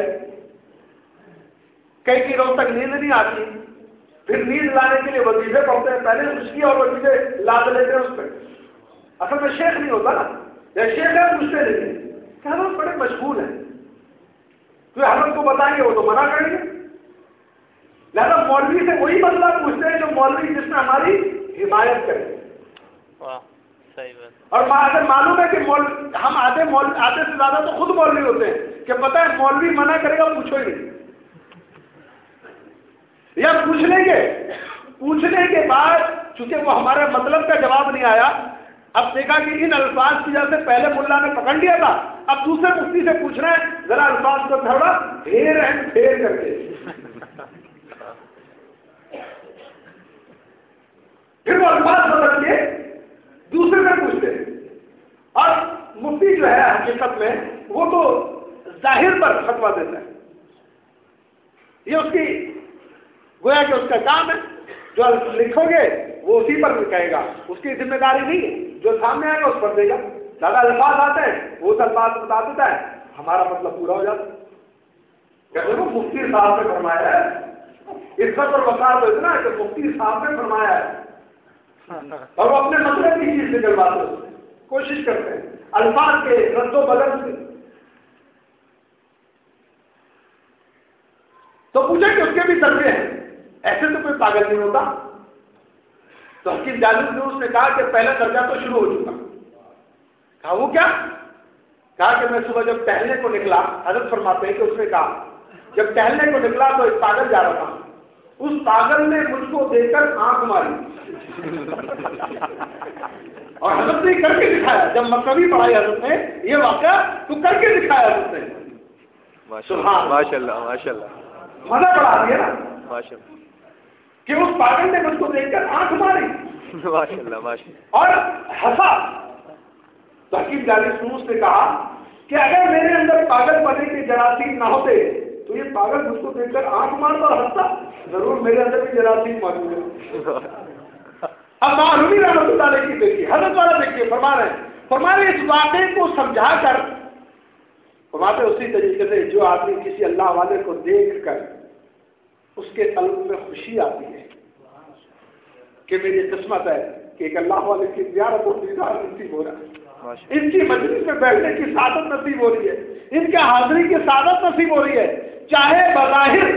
कई दिनों तक नींद नहीं आती, फिर नींद लाने के लिए वजीफे पढ़ते हैं, पहले खुश्की और वजीफे लाद लेते हैं उस पर। असल में शेख नहीं होता ना, या शेख है मुझसे नहीं है, क्या बड़े मशगूल है, तो हम को बताएंगे वो तो मना करेंगे। लिहाजा मौलवी से वही बदला पूछते हैं जो मौलवी जिसने हमारी हिमायत करे। सही बात। और अगर मालूम है कि मौलवी, हम आधे मौलवी, आधे से ज्यादा तो खुद मौलवी होते हैं कि पता है मौलवी मना करेगा, पूछो ही नहीं, या पूछ लेंगे, पूछने के बाद चूंकि वो हमारे मतलब का जवाब नहीं आया, अब देखा कि इन अल्फाज की वजह से पहले मुल्ला ने पकड़ लिया था, अब दूसरे मुफ्ती से पूछ रहे हैं, जरा अल्फाज को थोड़ा फेर एंड फेर करके حق میں وہ تو ظاہر پر فتویٰ دیتا ہے، یہ اس کی گویا کہ اس کا کام ہے، جو لکھو گے وہ اسی پر کہے گا، اس کی ذمہ داری نہیں ہے، جو سامنے آئے گا اس پر دے گا۔ زیادہ الفاظ آتے ہیں وہ اس الفاظ بتا دیتا ہے، ہمارا مطلب پورا ہو جاتا ہے۔ کہتے ہیں مفتی صاحب نے فرمایا ہے، عزت اور وقار تو اتنا ہے کہ مفتی صاحب نے فرمایا ہے، اور وہ اپنے مطلب کی چیز سے کرواتے ہیں، کوشش کرتے ہیں الفاظ کے رد و بدل سے۔ تو پوچھے کہ اس کے بھی درجے ہیں، ایسے تو کوئی پاگل نہیں ہوتا۔ تو حکیم جالوس نے کہا کہ پہلا درجہ تو شروع ہو چکا۔ کہا وہ کیا؟ کہا کہ میں صبح جب ٹہلنے کو نکلا، حضرت فرماتے ہیں کہ اس نے کہا جب ٹہلنے کو نکلا تو ایک پاگل جا رہا تھا، اس پاگل نے مجھ کو دیکھ کر آنکھ ماری اور حضرت نے کر کے دکھایا۔ جب مکتبی پڑھائی حضرت نے یہ واقعہ تو کر کے دکھایا حضرت نے۔ ماشاء اللہ ماشاء اللہ ماشاء اللہ، مزہ پڑا دیا نا ماشاء اللہ کہ اس پاگل نے مجھ کو دیکھ کر آنکھ ماری ماشاء اللہ ماشاء اللہ اور ہنسا۔ تو حکیم جالوس نے کہا کہ اگر میرے اندر پاگل پنے کے جراثیم نہ ہوتے تو یہ پاگل مجھ کو دیکھ کر آنکھ مارتا اور ہنستا، ضرور میرے اندر بھی جراثیم موجود ہے۔ اب معلومی رحمۃ اللہ علیہ کی دیکھیے، حضرت والا دیکھیے، فرما رہے ہیں فرما رہے اس واقعے کو سمجھا کر فرماتے اسی طریقے سے جو آدمی کسی اللہ والے کو دیکھ کر اس کے قلب میں خوشی آتی ہے کہ میری قسمت ہے کہ ایک اللہ والے کی زیارت اور دیدار نصیب ہو رہا ہے، ان کی مجلس میں بیٹھنے کی سعادت نصیب ہو رہی ہے، ان کے حاضری کی سعادت نصیب ہو رہی ہے، چاہے بظاہر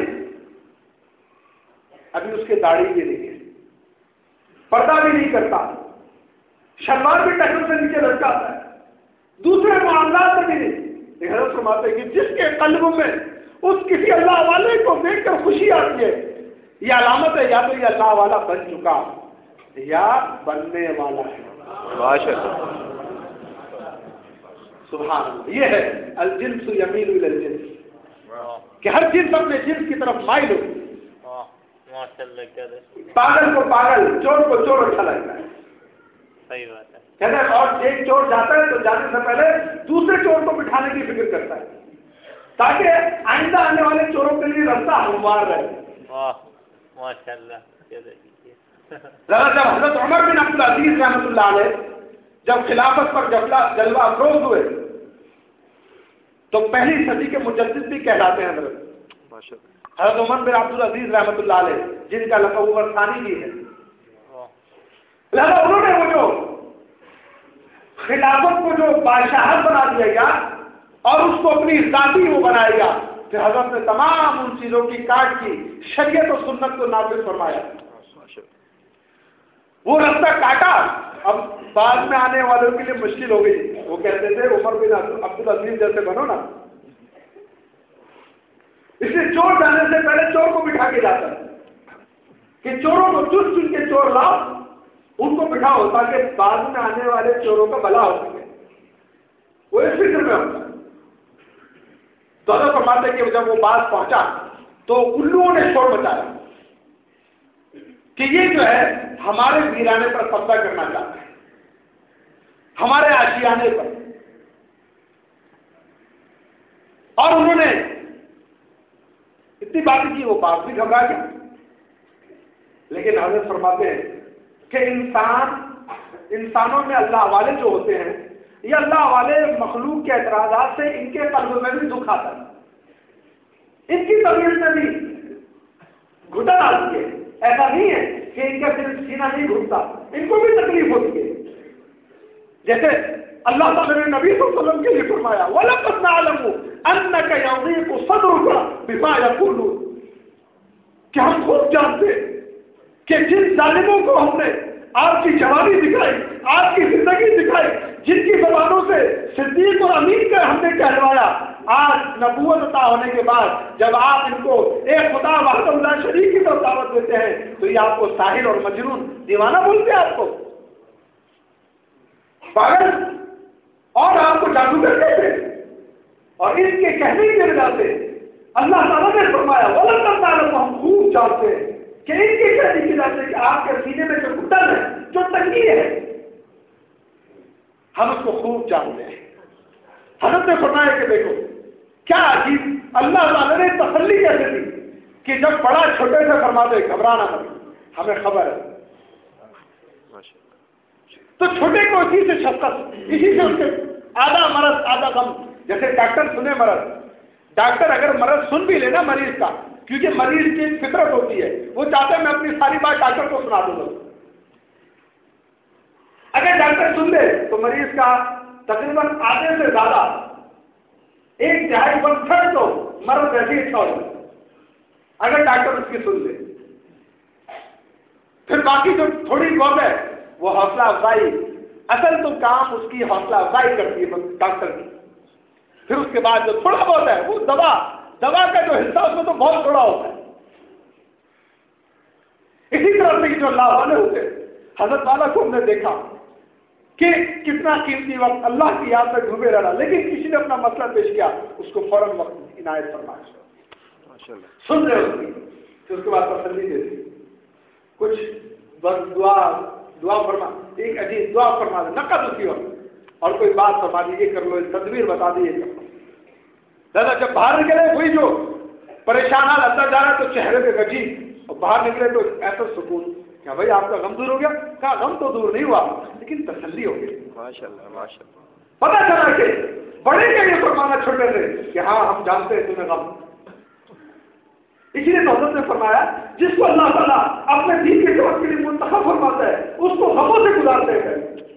ابھی اس کے داڑھی بھی نہیں ہے، پردہ بھی نہیں کرتا، شلوار بھی ٹکر سے نیچے لٹکاتا ہے، دوسرے معاملات میں بھی نہیں، لیکن حضرت فرماتے ہیں کہ جس کے قلب میں اس کسی اللہ والے کو دیکھ کر خوشی آتی ہے، یہ علامت ہے یا تو یہ اللہ والا بن چکا یا بننے والا ہے۔ ماشاء اللہ سبحان اللہ، یہ ہے الجنس یمیل الی الجنس، کہ ہر جنس اپنے جنس کی طرف مائل ہو۔ پاگل کو پاگل، چور کو چور اچھا لگتا ہے، صحیح بات ہے، کہتے ہیں اور ایک چور جاتا ہے تو جانے سے پہلے دوسرے چور کو بٹھانے کی فکر کرتا ہے تاکہ آئندہ آنے والے چوروں کے لیے راستہ ہموار رہے۔ ماشاء اللہ۔ ذرا جب حضرت عمر بن عبد العزیز رحمۃ اللہ علیہ جب خلافت پر جلوہ افروز ہوئے تو پہلی صدی کے مجدد بھی کہلاتے ہیں حضرت حضرت عمر بن عبد العزیز رحمۃ اللہ علیہ، جن کا لقب عمر ثانی بھی ہے۔ لہذا انہوں نے وہ جو خلافت کو جو بادشاہت بنا دیا گیا اور اس کو اپنی ذاتی وہ بنائے گا، کہ حضرت نے تمام ان چیزوں کی کاٹ کی، شریعت و سنت کو نافذ فرمایا، وہ رستہ کاٹا۔ اب بعد میں آنے والوں کے لیے مشکل ہو گئی، وہ کہتے تھے عمر بن عبد العزیز جیسے بنو نا، اس لیے چور جانے سے پہلے چور کو بٹھا کے جاتا ہے کہ چوروں کو چن چن کے چور لاؤ، ان کو بٹھاؤ تاکہ بعد میں آنے والے چوروں کا بھلا ہو سکے، وہ اس فکر میں ہوتا ہے۔ تو حضرت فرماتے ہیں کہ جب وہ بات پہنچا تو الوؤں نے شور مچایا کہ یہ جو ہے ہمارے ویرانے پر قبضہ کرنا چاہتا ہے، ہمارے آشیانے پر، اور انہوں نے اتنی باتیں کی، وہ بات بھی گھبرا گئی۔ لیکن حضرت فرماتے ہیں کہ انسان انسانوں میں اللہ والے جو ہوتے ہیں، یہ اللہ والے مخلوق کے اعتراضات سے ان کے قلب میں بھی دکھ آتا ہے، ان کی طبیعت میں بھی گھٹن آتی ہے۔ ایسا نہیں ہے کہ ان کا صرف سینہ نہیں گھٹتا، ان کو بھی تکلیف ہوتی ہے، جیسے اللہ تعالیٰ نے نبی صلی اللہ علیہ وسلم کے لیے فرمایا وَلَقَدْ نَعْلَمُ أَنَّكَ يَضِيقُ صَدْرُكَ بِمَا يَقُولُونَ، کہ ہم خوب جانتے کہ جن ظالموں کو ہم نے آپ کی جوانی دکھائی، آپ کی زندگی دکھائی، جن کی زبانوں سے صدیق اور امین کا ہم نے کہلوایا، آج نبوت عطا ہونے کے بعد جب آپ ان کو ایک خدا وحدہ لا شریک کی طرف دعوت دیتے ہیں تو یہ آپ کو ساحر اور مجنون دیوانہ بولتے ہیں، آپ کو پاگل اور آپ کو جادوگر کہتے ہیں، اور ان کے کہنے کے وجہ سے اللہ تعالیٰ نے فرمایا وَلَقَدْ نَعْلَمُ، ہم خوب جانتے ہیں کہ ان کے کہنے کی وجہ سے کہ آپ کے سینے میں جو گھٹن ہے، جو تنگی ہے، ہم اس کو خوب جانتے ہیں حضرت نے فرمایا کہ دیکھو کیا عجیب، اللہ تعالیٰ نے تسلی کیسے دی کہ جب بڑا چھوٹے سے فرما دے گھبرانا مت، ہمیں خبر ہے. تو چھوٹے کو اسی سے شفقت، اسی سے اس کے آدھا مرض آدھا غم. جیسے ڈاکٹر سنے مرض، ڈاکٹر اگر مرض سن بھی لینا مریض کا، کیونکہ مریض کی فطرت ہوتی ہے، وہ چاہتے ہیں میں اپنی ساری بات ڈاکٹر کو سنا دوں گا. اگر ڈاکٹر سن لے تو مریض کا تقریباً آدھے سے زیادہ، ایک تہائی ون تھرڈ تو مرض ویسے ہی اچھا ہو جائے اگر ڈاکٹر اس کی سن لے. پھر باقی جو تھوڑی بہت ہے وہ حوصلہ افزائی، اصل تو کام اس کی حوصلہ افزائی کرتی ہے ڈاکٹر کی. پھر اس کے بعد جو تھوڑا بہت ہے وہ دوا دوا کا جو حصہ اس میں تو بہت تھوڑا ہوتا ہے. اسی طرح سے جو اللہ والے ہوتے حضرت والا کو ہم نے دیکھا کہ کتنا قیمتی وقت اللہ کی یاد میں ڈوبے رہا، لیکن کسی نے اپنا مسئلہ پیش کیا اس کو فوراً وقت عنایت فرمایا، سن رہے اس کی، پھر اس کے بعد تسلی دیتی، کچھ بس دعا دعا فرما، ایک عجیب دعا فرما دے نقد اسی وقت، اور کوئی بات فرما دی یہ کر لو، تدبیر بتا دی یہ کر لو. دادا جب باہر نکلے وہی جو پریشان حال اندر جا رہا ہے تو چہرے پہ عجیب، اور باہر نکلے تو ایسا سکون. کیا بھائی آپ کا غم دور ہو گیا؟ کہا غم تو دور نہیں ہوا لیکن تسلی ہو گئی. ماشاءاللہ ماشاءاللہ. پتہ چلا کہ بڑے کا یہ فرمانا چھوٹے سے کہ ہاں ہم جانتے ہیں تمہیں غم. اسی لیے حضرت نے فرمایا جس کو اللہ تعالیٰ اپنے دین کے سبب کے لیے منتخب فرماتا ہے اس کو غموں سے گزارتے ہیں،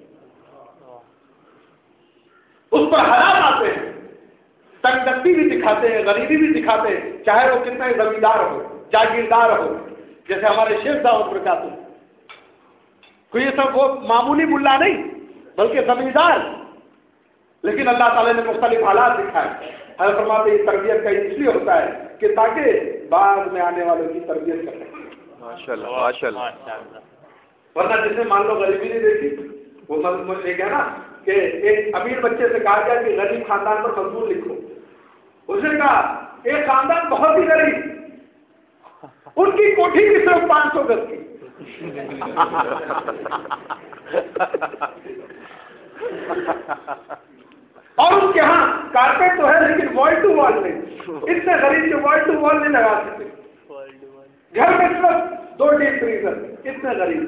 اس پر حالات آتے ہیں، تنگ دستی بھی دکھاتے ہیں، غریبی بھی دکھاتے ہیں، چاہے وہ کتنا ہی زمیندار ہو جاگیردار ہو. جیسے ہمارے شیخ دعوت برکاتہ، کوئی یہ سب وہ معمولی ملا نہیں بلکہ زمیندار، لیکن اللہ تعالیٰ نے مختلف حالات دکھائے. حضرت فرماتے ہیں تربیت کا اس لیے ہوتا ہے کہ تاکہ بعد میں آنے والوں کی تربیت کر سکیں. ماشاءاللہ ماشاءاللہ. ورنہ جسے مان لو غریبی نہیں دیکھی، وہ مجھے یہ کہنا کہ ایک امیر بچے سے کہا گیا کہ غریب خاندان پر مضمون لکھو. اس نے کہا ایک خاندان بہت ہی غریب، ان کی کوٹھی بھی صرف پانچ سو گز کی، اور اس کے ہاں کارپیٹ تو ہے لیکن وال ٹو وال نہیں. اتنے غریب کے وال ٹو وال نہیں لگا سکتے. گھر میں صرف دو ڈیپ فریزر، اتنے غریب،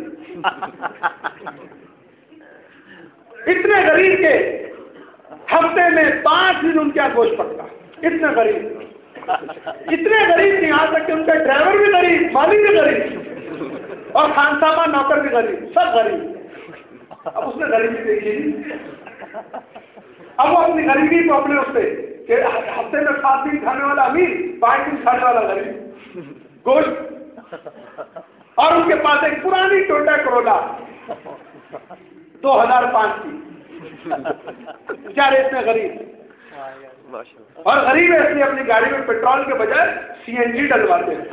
اتنے غریب کے ہفتے میں پانچ دن ان کا گوشت پکتا، اتنے غریب، اتنے غریب کہ یہاں تک کہ ان کا ڈرائیور بھی غریب، مالی بھی غریب، اور خانسامہ نوکر بھی غریب، سب غریب. اب اس نے غریبی دیکھی، اب وہ اپنی غریبی کو اپنے اس سے کہ ہفتے میں سات دن کھانے والا امیر، پانچ دن کھانے والا غریب گوشت، اور ان کے پاس ایک پرانی ٹوٹا کرولا دو ہزار پانچ کی، بیچارے اتنے غریب. اور غریب ہے اس لیے اپنی گاڑی میں پیٹرول کے بجائے سی این جی ڈلواتے ہیں.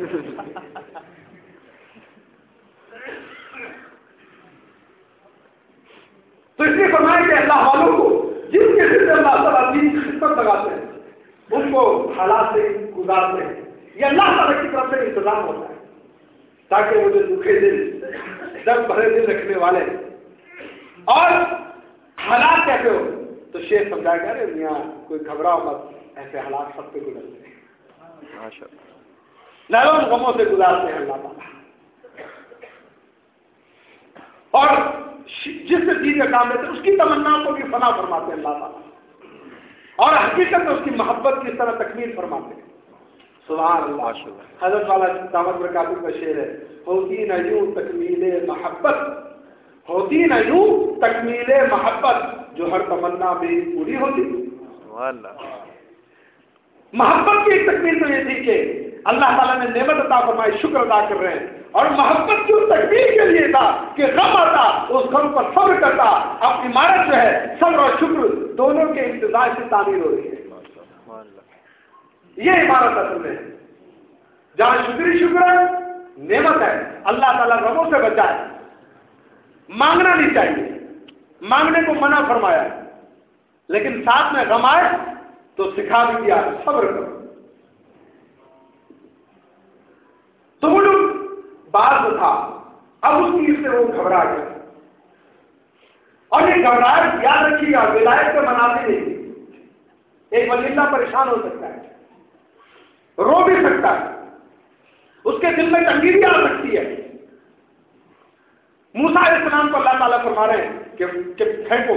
تو اس لیے فرمایا کہ اللہ والوں کو جن کے ذریعے اللہ تعالیٰ دین کی خدمت لگاتے ہیں ان کو حالات سے گزارتے ہیں. یہ اللہ تعالیٰ کی طرف سے انتظام ہوتا ہے تاکہ وہ جو دکھے دل، درد بھرے دل رکھنے والے اور حالات کیسے ہو تو شیخ سمجھایا کہ ارے میاں کوئی گھبراؤ مت، ایسے حالات سب پہ گزرتے ہیں، نرم غموں سے گزارتے ہیں اللہ تعالیٰ. اور جس سے دین کا کام لیتے ہیں اس کی تمنا کو بھی فنا فرماتے ہیں اللہ تعالیٰ، اور حقیقت میں اس کی محبت کی اس طرح تکمیل فرماتے ہیں. سبحان اللہ. حضرت والا دعوت برکاتہ کا شعر ہے، ہوتی نہ یوں تکمیل محبت، ہوتی نہ یوں تکمیل محبت، جو ہر تمنا بھی پوری ہوتی. محبت کی ایک تکمیل تو یہ تھی کہ اللہ تعالیٰ نے نعمت عطا فرمائی، شکر ادا کر رہے ہیں، اور محبت کی اس تکمیل کے لیے تھا کہ غم آتا اس غم پر صبر کرتا. اب عمارت جو ہے صبر اور شکر دونوں کے امتزاج سے تعمیر ہو رہی ہے. یہ عبارت اصل میں جہاں شکری شکر ہے، نعمت ہے، اللہ تعالیٰ غموں سے بچائے. مانگنا نہیں چاہیے، مانگنے کو منع فرمایا ہے، لیکن ساتھ میں غم آئے تو سکھا بھی دیا صبر کرو. تو وہ لوگ بات تھا، اب اس چیز سے وہ گھبرا گیا، اور یہ گھبراہٹ یاد رکھیے گا ولایت کے منافی نہیں. ایک ولی اللہ پریشان ہو سکتا ہے, رو بھی سکتا ہے, اس کے دل میں تنگی بھی آ سکتی ہے. موسیٰ علیہ السلام کو اللہ تعالیٰ فرما رہے ہیں کہ, کہ پھینکو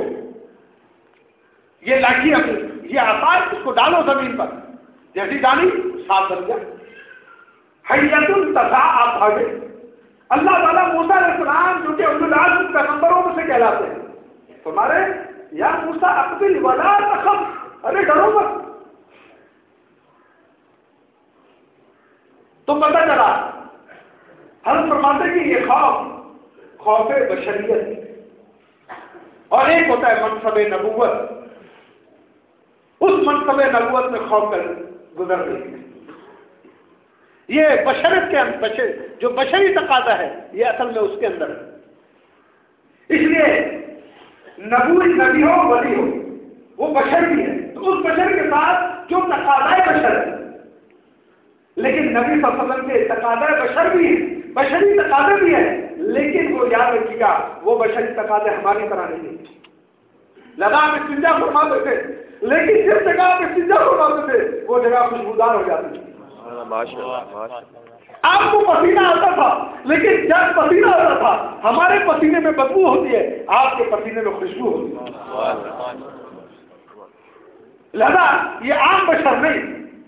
یہ لاٹھی اپنی, یہ عصا ہے, اس کو ڈالو زمین پر. جیسی ڈالی صاف بن گیا. حیۃ التسع, آپ بھاگے. اللہ تعالیٰ موسیٰ علیہ السلام جو کہ اولو العزم پیغمبروں میں سے کہلاتے ہیں, فرما رہے ہیں یا موسیٰ اقبل ولا تخف, ارے ڈرو مت. تو پتہ چلا ہم فرماتے کہ یہ خوف خوف بشریت اور ایک ہوتا ہے منصب نبوت. اس منصب نبوت میں خوف کر گزر گئی. یہ بشریت کے بشر جو بشری تقاضا ہے یہ اصل میں اس کے اندر ہے. اس لیے نبوی نبی ہو ولی ہو وہ بشر بھی ہے, تو اس بشر کے ساتھ جو تقاضائے بشر ہے, لیکن نبی صلی اللہ علیہ وسلم کے تقاضائے بشر بھی ہیں, بشری تقاضے بھی ہیں, لیکن وہ یاد رکھیے گا وہ بشری تقاضے ہماری طرح نہیں ہیں. لگا میں استنجا فرماتے تھے, لیکن جس جگہ آپ استنجا فرماتے تھے وہ جگہ خوشبودار ہو جاتی تھی. آپ کو پسینہ آتا تھا, لیکن جب پسینہ آتا تھا ہمارے پسینے میں بدبو ہوتی ہے, آپ کے پسینے میں خوشبو ہوتی ہے. لہذا یہ عام بشر نہیں.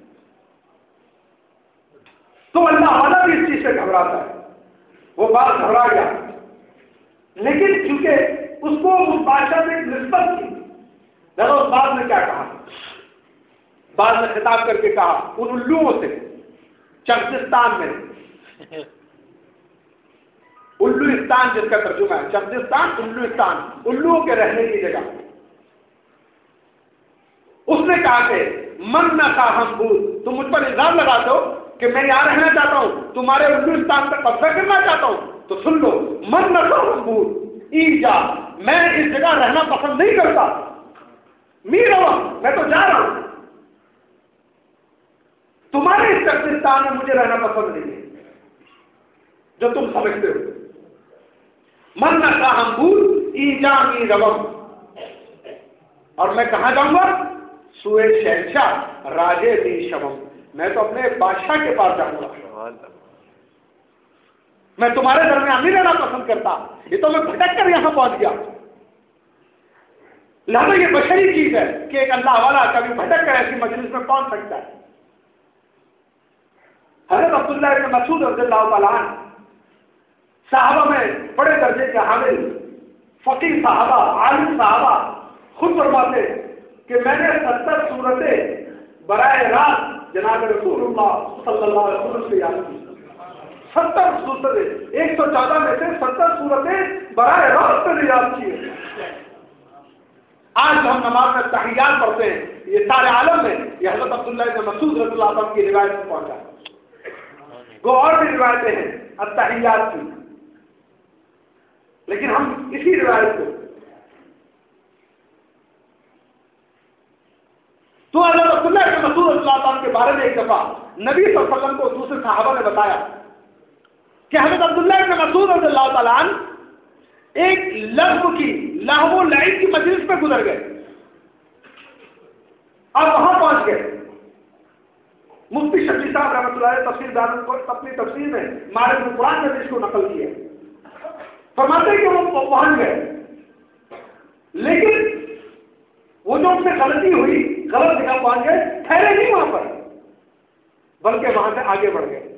تو اللہ والا بھی اس چیز سے گھبراتا ہے. وہ بات گھبرا گیا, لیکن چونکہ اس کو اس بادشاہ سے نسبت کی, لہذا اس بات نے کیا کہا, بعد میں خطاب کر کے کہا ان الوؤں سے چغدستان میں, الوستان جس کا ترجمہ ہے, چغدستان الوستان, الوؤں کے رہنے کی جگہ. اس نے کہا کہ من نہ کا ہم بھول, تم مجھ پر الزام لگاتے ہو کہ میں یہاں رہنا چاہتا ہوں, تمہارے الوستان پر قبضہ کرنا چاہتا ہوں, تو سن لو من نہ کا ہم بھول ایجا, میں اس جگہ رہنا پسند نہیں کرتا. میر ہوا میں تو جا رہا ہوں, تمہارے اس چغدستان میں مجھے رہنا پسند نہیں ہے جو تم سمجھتے ہو. من نہ کا ہم بھول ایجا می روم, اور میں کہاں جاؤں گا, سوئے شہنشاہ راجے دی شمم, میں تو اپنے بادشاہ کے پاس جاؤں گا. میں تمہارے درمیان نہیں رہنا پسند کرتا, یہ تو میں بھٹک کر یہاں پہنچ گیا. لہذا یہ بشری چیز ہے کہ ایک اللہ والا کبھی بھٹک کر ایسی مجلس میں پہنچ سکتا ہے. حضرت عبداللہ ابن مسعود رضی اللہ تعالیٰ عنہ صحابہ میں بڑے درجے کے حامل فقیہ صحابہ, عالم صحابہ, خود فرماتے کہ میں نے ستر صورتیں براہ راست جناب رسول اللہ صلی اللہ علیہ وسلم سے یاد کی. ستر صورتیں, ایک سو چودہ میں سے ستر صورتیں براہ راست سے یاد کی. آج ہم نماز میں تحیات پڑھتے ہیں, یہ سارے عالم میں یہ حضرت عبداللہ ابن مسعود رضی اللہ عنہ کی روایت سے پہنچا. وہ اور بھی روایتیں ہیں التحیات کی, لیکن ہم اسی روایت کو تو حضرت عبداللہ ابن مسعود رضی اللہ عنہ کے بارے میں ایک دفعہ نبی صلی اللہ علیہ وسلم کو دوسرے صحابہ نے بتایا کہ حضرت عبداللہ ابن مسعود رضی اللہ تعالیٰ عنہ ایک لغو کی لہو و لعب کی مجلس میں گزر گئے اور وہاں پہنچ گئے. مفتی شفیع صاحب رحمۃ اللہ علیہ تفسیر دارالقرآن کو اپنی تفسیر میں معرفۃ القرآن میں اس کو نقل کیا. فرماتے کہ وہ پہنچ گئے, لیکن وہ جو ان سے غلطی ہوئی, غلط جگہ پہنچ گئے, ٹھہرے نہیں وہاں پر, بلکہ وہاں سے آگے بڑھ گئے.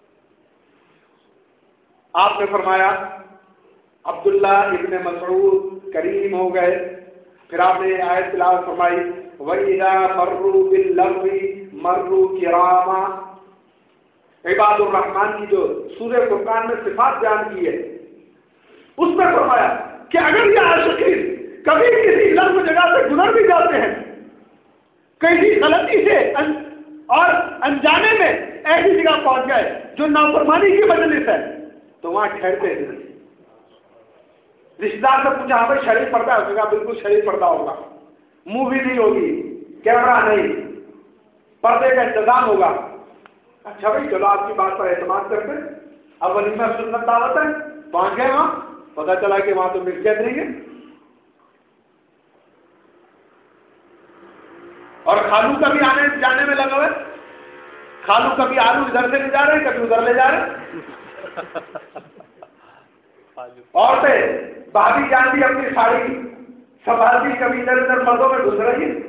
آپ نے فرمایا عبداللہ ابن مسعود کریم ہو گئے. پھر آپ نے آیت تلاوت فرمائی وَإِذَا مَرُّوا بِاللَّغْوِ مَرُّوا كِرَامًا. عباد الرحمن کی جو سورہ فرقان میں صفات بیان کی ہے اس میں فرمایا کہ اگر یہ عاشقین کبھی کسی لغو جگہ سے گزر بھی جاتے ہیں, کہیں غلطی سے ان اور انجانے میں ایسی جگہ پہنچ گئے جو نافرمانی کی مجلس ہے, تو وہاں ٹھہرتے ہیں. رشتے دار سے پوچھا ہاں بھائی شریف پردہ ہے, اس جگہ بالکل شریف پردہ ہوگا, مووی نہیں ہوگی, کیمرہ نہیں, پردے کا انتظام ہوگا. اچھا بھائی چلو آپ کی بات پر اعتماد کرتے ہیں. اب ولیمہ سنت دعوت ہے, پہنچ گئے وہاں, پتا چلا کہ وہاں تو ملکیت نہیں ہے. اور خالو کا بھی آنے جانے میں لگا ہوا ہے. خالو کبھی آلو ادھر سے لے جا رہے ہیں, کبھی ادھر لے جا رہے ہیں. عورتیں بھابھی جان بھی اپنی ساڑی سنبھالتی, کبھی ادھر ادھر مردوں میں گھس رہی ہے.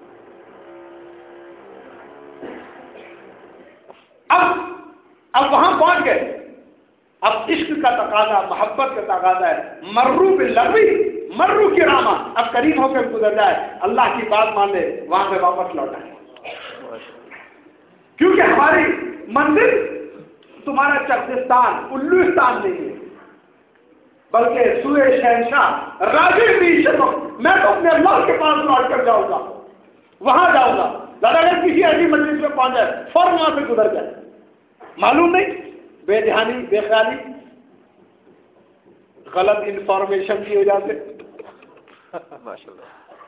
اب اب وہاں پہنچ گئے. اب عشق کا تقاضا, محبت کا تقاضا ہے. مرو باللغوی مرو کی راما, اب قریب ہو کر گزر جائے, اللہ کی بات مان لے, وہاں سے واپس لوٹ آئے. کیونکہ ہماری منزل تمہارا چرچستان الوستان نہیں ہے, بلکہ سوئے شہنشاہ راجی بھی شرم. میں تو اپنے اللہ کے پاس لوٹ کر جاؤں گا, وہاں جاؤں گا. دادا اگر کسی ایسی مجلس میں پہنچ جائے فوراً وہاں سے گزر جائے. معلوم نہیں, بے دھیانی, بے خیالی, غلط انفارمیشن کی وجہ سے. ماشاءاللہ.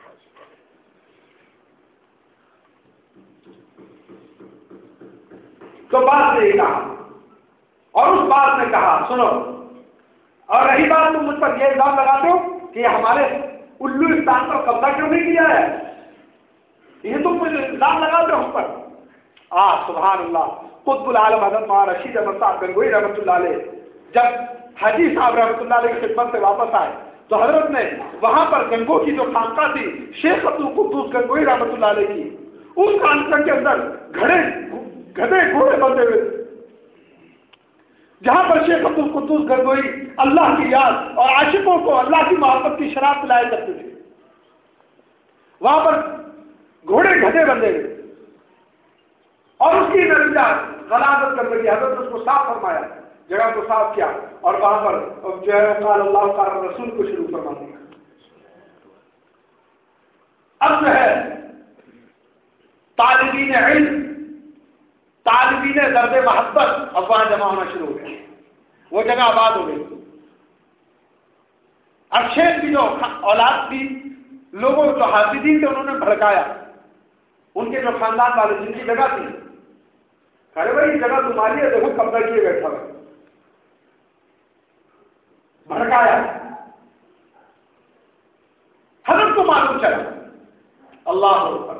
تو بات نے کہا, اور اس بات نے کہا سنو, اور رہی بات تم مجھ پر یہ الزام لگاتے ہو کہ یہ ہمارے الوستان پر قبضہ کیوں نہیں کیا ہے, یہ تم مجھے الزام لگاتے ہو ہم پر. آ سبحان اللہ. قطب العالم حضرت مولانا رشید احمد صاحب گنگوئی رحمۃ اللہ علیہ جب حاجی صاحب رحمۃ اللہ علیہ کی خدمت سے واپس آئے تو حضرت نے وہاں پر گنگو کی جو خانقاہ تھی شیخ عبد القدوس گنگوئی رحمۃ اللہ علیہ کی, اس خانقاہ کے اندر گھڑے گدے گھوڑے بندے ہوئے, جہاں پر شیخ عبد القدوس گنگوئی اللہ کی یاد اور عاشقوں کو اللہ کی محبت کی شراب پلایا کرتے تھے, وہاں پر گھوڑے گدے بندے ہوئے. اور اس کی نتیجہ غلاظت کر کے حضرت اس کو صاف فرمایا, جگہ کو صاف کیا, اور وہاں پر جو ہے قال اللہ تعالی رسول کو شروع فرما دیا. اب جو ہے طالبین علم, طالبین درد محبت اب وہاں جمع ہونا شروع ہو گئے, وہ جگہ آباد ہو گئی. اب شیخ کی جو اولاد تھی, لوگوں جو حاسدین تھے انہوں نے بھڑکایا, ان کے جو خاندان والے جن کی جگہ تھی, ارے بھائی جگہ تمہاری ہے, دیکھو قبضہ کیے بیٹھا ہے, بھڑکایا. حضرت کو معلوم چلا اللہ اکبر,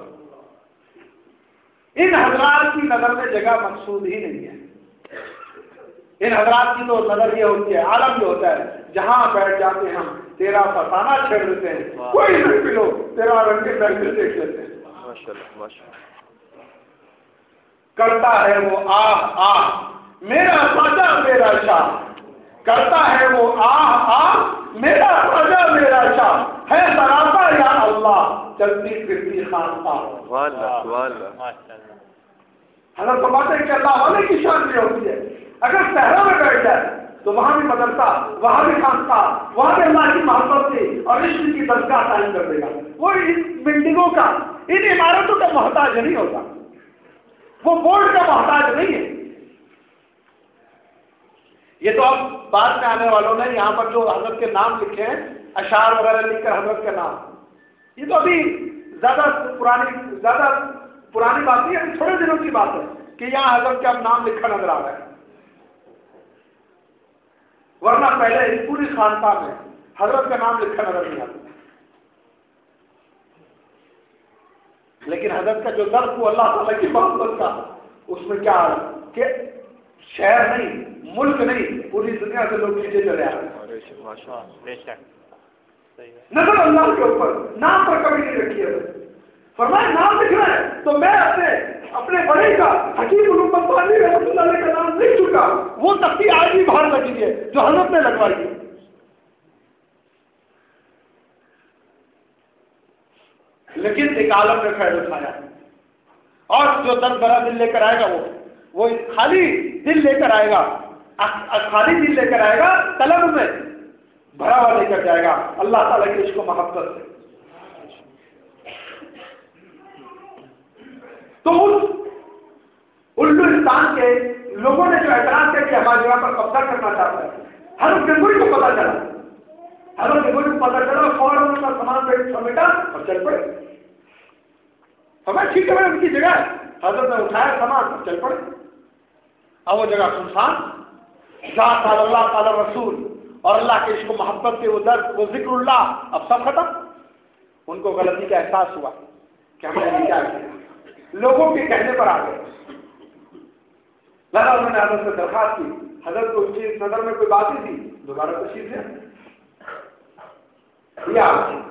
ان حضرات کی نظر میں جگہ مقصود ہی نہیں ہے. ان حضرات کی تو نظر یہ ہوتی ہے, عالم یہ ہوتا ہے جہاں بیٹھ جاتے ہیں ہم تیرا فسانہ چھیڑ دیتے ہیں, کوئی نہیں پلو تیرا رنگ رنگ دیکھ لیتے ہیں. ماشاءاللہ ماشاءاللہ. کرتا ہے وہ آہ آہ میرا خواجہ میرا شاہ, کرتا ہے وہ آہ آہ میرا خواجہ میرا شاہ, ہے سراپا یا اللہ چلتی پھرتی خانقاہ. سبحان اللہ سبحان اللہ. حضرت فرماتے ہیں کہ اللہ والے کی شان یہ ہوتی ہے, اگر صحرا میں بیٹھ جائے تو وہاں بھی مدرسہ, وہاں بھی خانقاہ, وہاں بھی اللہ کی محبت کی اور عشق کی درگاہ قائم کر دے گا. وہ ان بلڈنگوں کا, ان عمارتوں کا محتاج نہیں ہوتا, وہ بورڈ کا محتاج نہیں ہے. یہ تو اب بعد میں آنے والوں نے یہاں پر جو حضرت کے نام لکھے ہیں, اشعار وغیرہ لکھ کر حضرت کے نام, یہ تو ابھی زیادہ پرانی زیادہ پرانی بات نہیں ہے, تھوڑے دنوں کی بات ہے کہ یہاں حضرت کا نام لکھا نظر آ رہا ہے. ورنہ پہلے اس پوری خانقاہ میں حضرت کا نام لکھا نظر نہیں آتا. لیکن حضرت کا جو درد ہوا اللہ تعالیٰ کی محبت کا, اس میں کیا کہ شہر نہیں, ملک نہیں, پوری دنیا سے لوگ نیچے چلے آ رہے ہیں. نظر اللہ کے اوپر, نام پر کبھی نہیں رکھی ہے. فرمایا نام لکھ رہا ہے تو میں اپنے اپنے بڑے کا حکیم علوم بانی رحمۃ اللہ علیہ کا نام لکھ چکا, وہ تختی آج بھی باہر لگی ہے جو حضرت نے لگوائی ہے. لیکن ایک عالم نے خیر اٹھایا, اور جو درد بھرا دل لے کر آئے گا وہ وہ خالی دل لے کر آئے گا, خالی دل لے کر آئے گا, طلب میں بھرا ہوا لے کر جائے گا اللہ تعالیٰ کی عشق و محبت سے. تو اس الوستان کے لوگوں نے جو اعتراض کیا کہ ہماری جگہ پر قبضہ کرنا چاہتا ہے, حضرت گنگوئی کو پتا چلا, حضرت گنگوئی کو پتا چلا, فوراً ان کا سامان پہ سمیٹا اور چل پڑے. ہمیں ٹھیک ہے ان کی جگہ ہے, حضرت نے اٹھایا سامان اور چل پڑے. اب وہ جگہ سنسان, جہاں تعالی اللہ تعالی رسول اور اللہ کے عشق و محبت کے وہ درد, وہ ذکر اللہ, اب سب ختم. ان کو غلطی کا احساس ہوا, کہ ہم نے یہ کیا کیا، لوگوں کے کہنے پر آ گئے. لہذا انہوں نے حضرت سے درخواست کی، حضرت کو اس نظر میں کوئی بات نہیں تھی، دوبارہ تشریف لے یا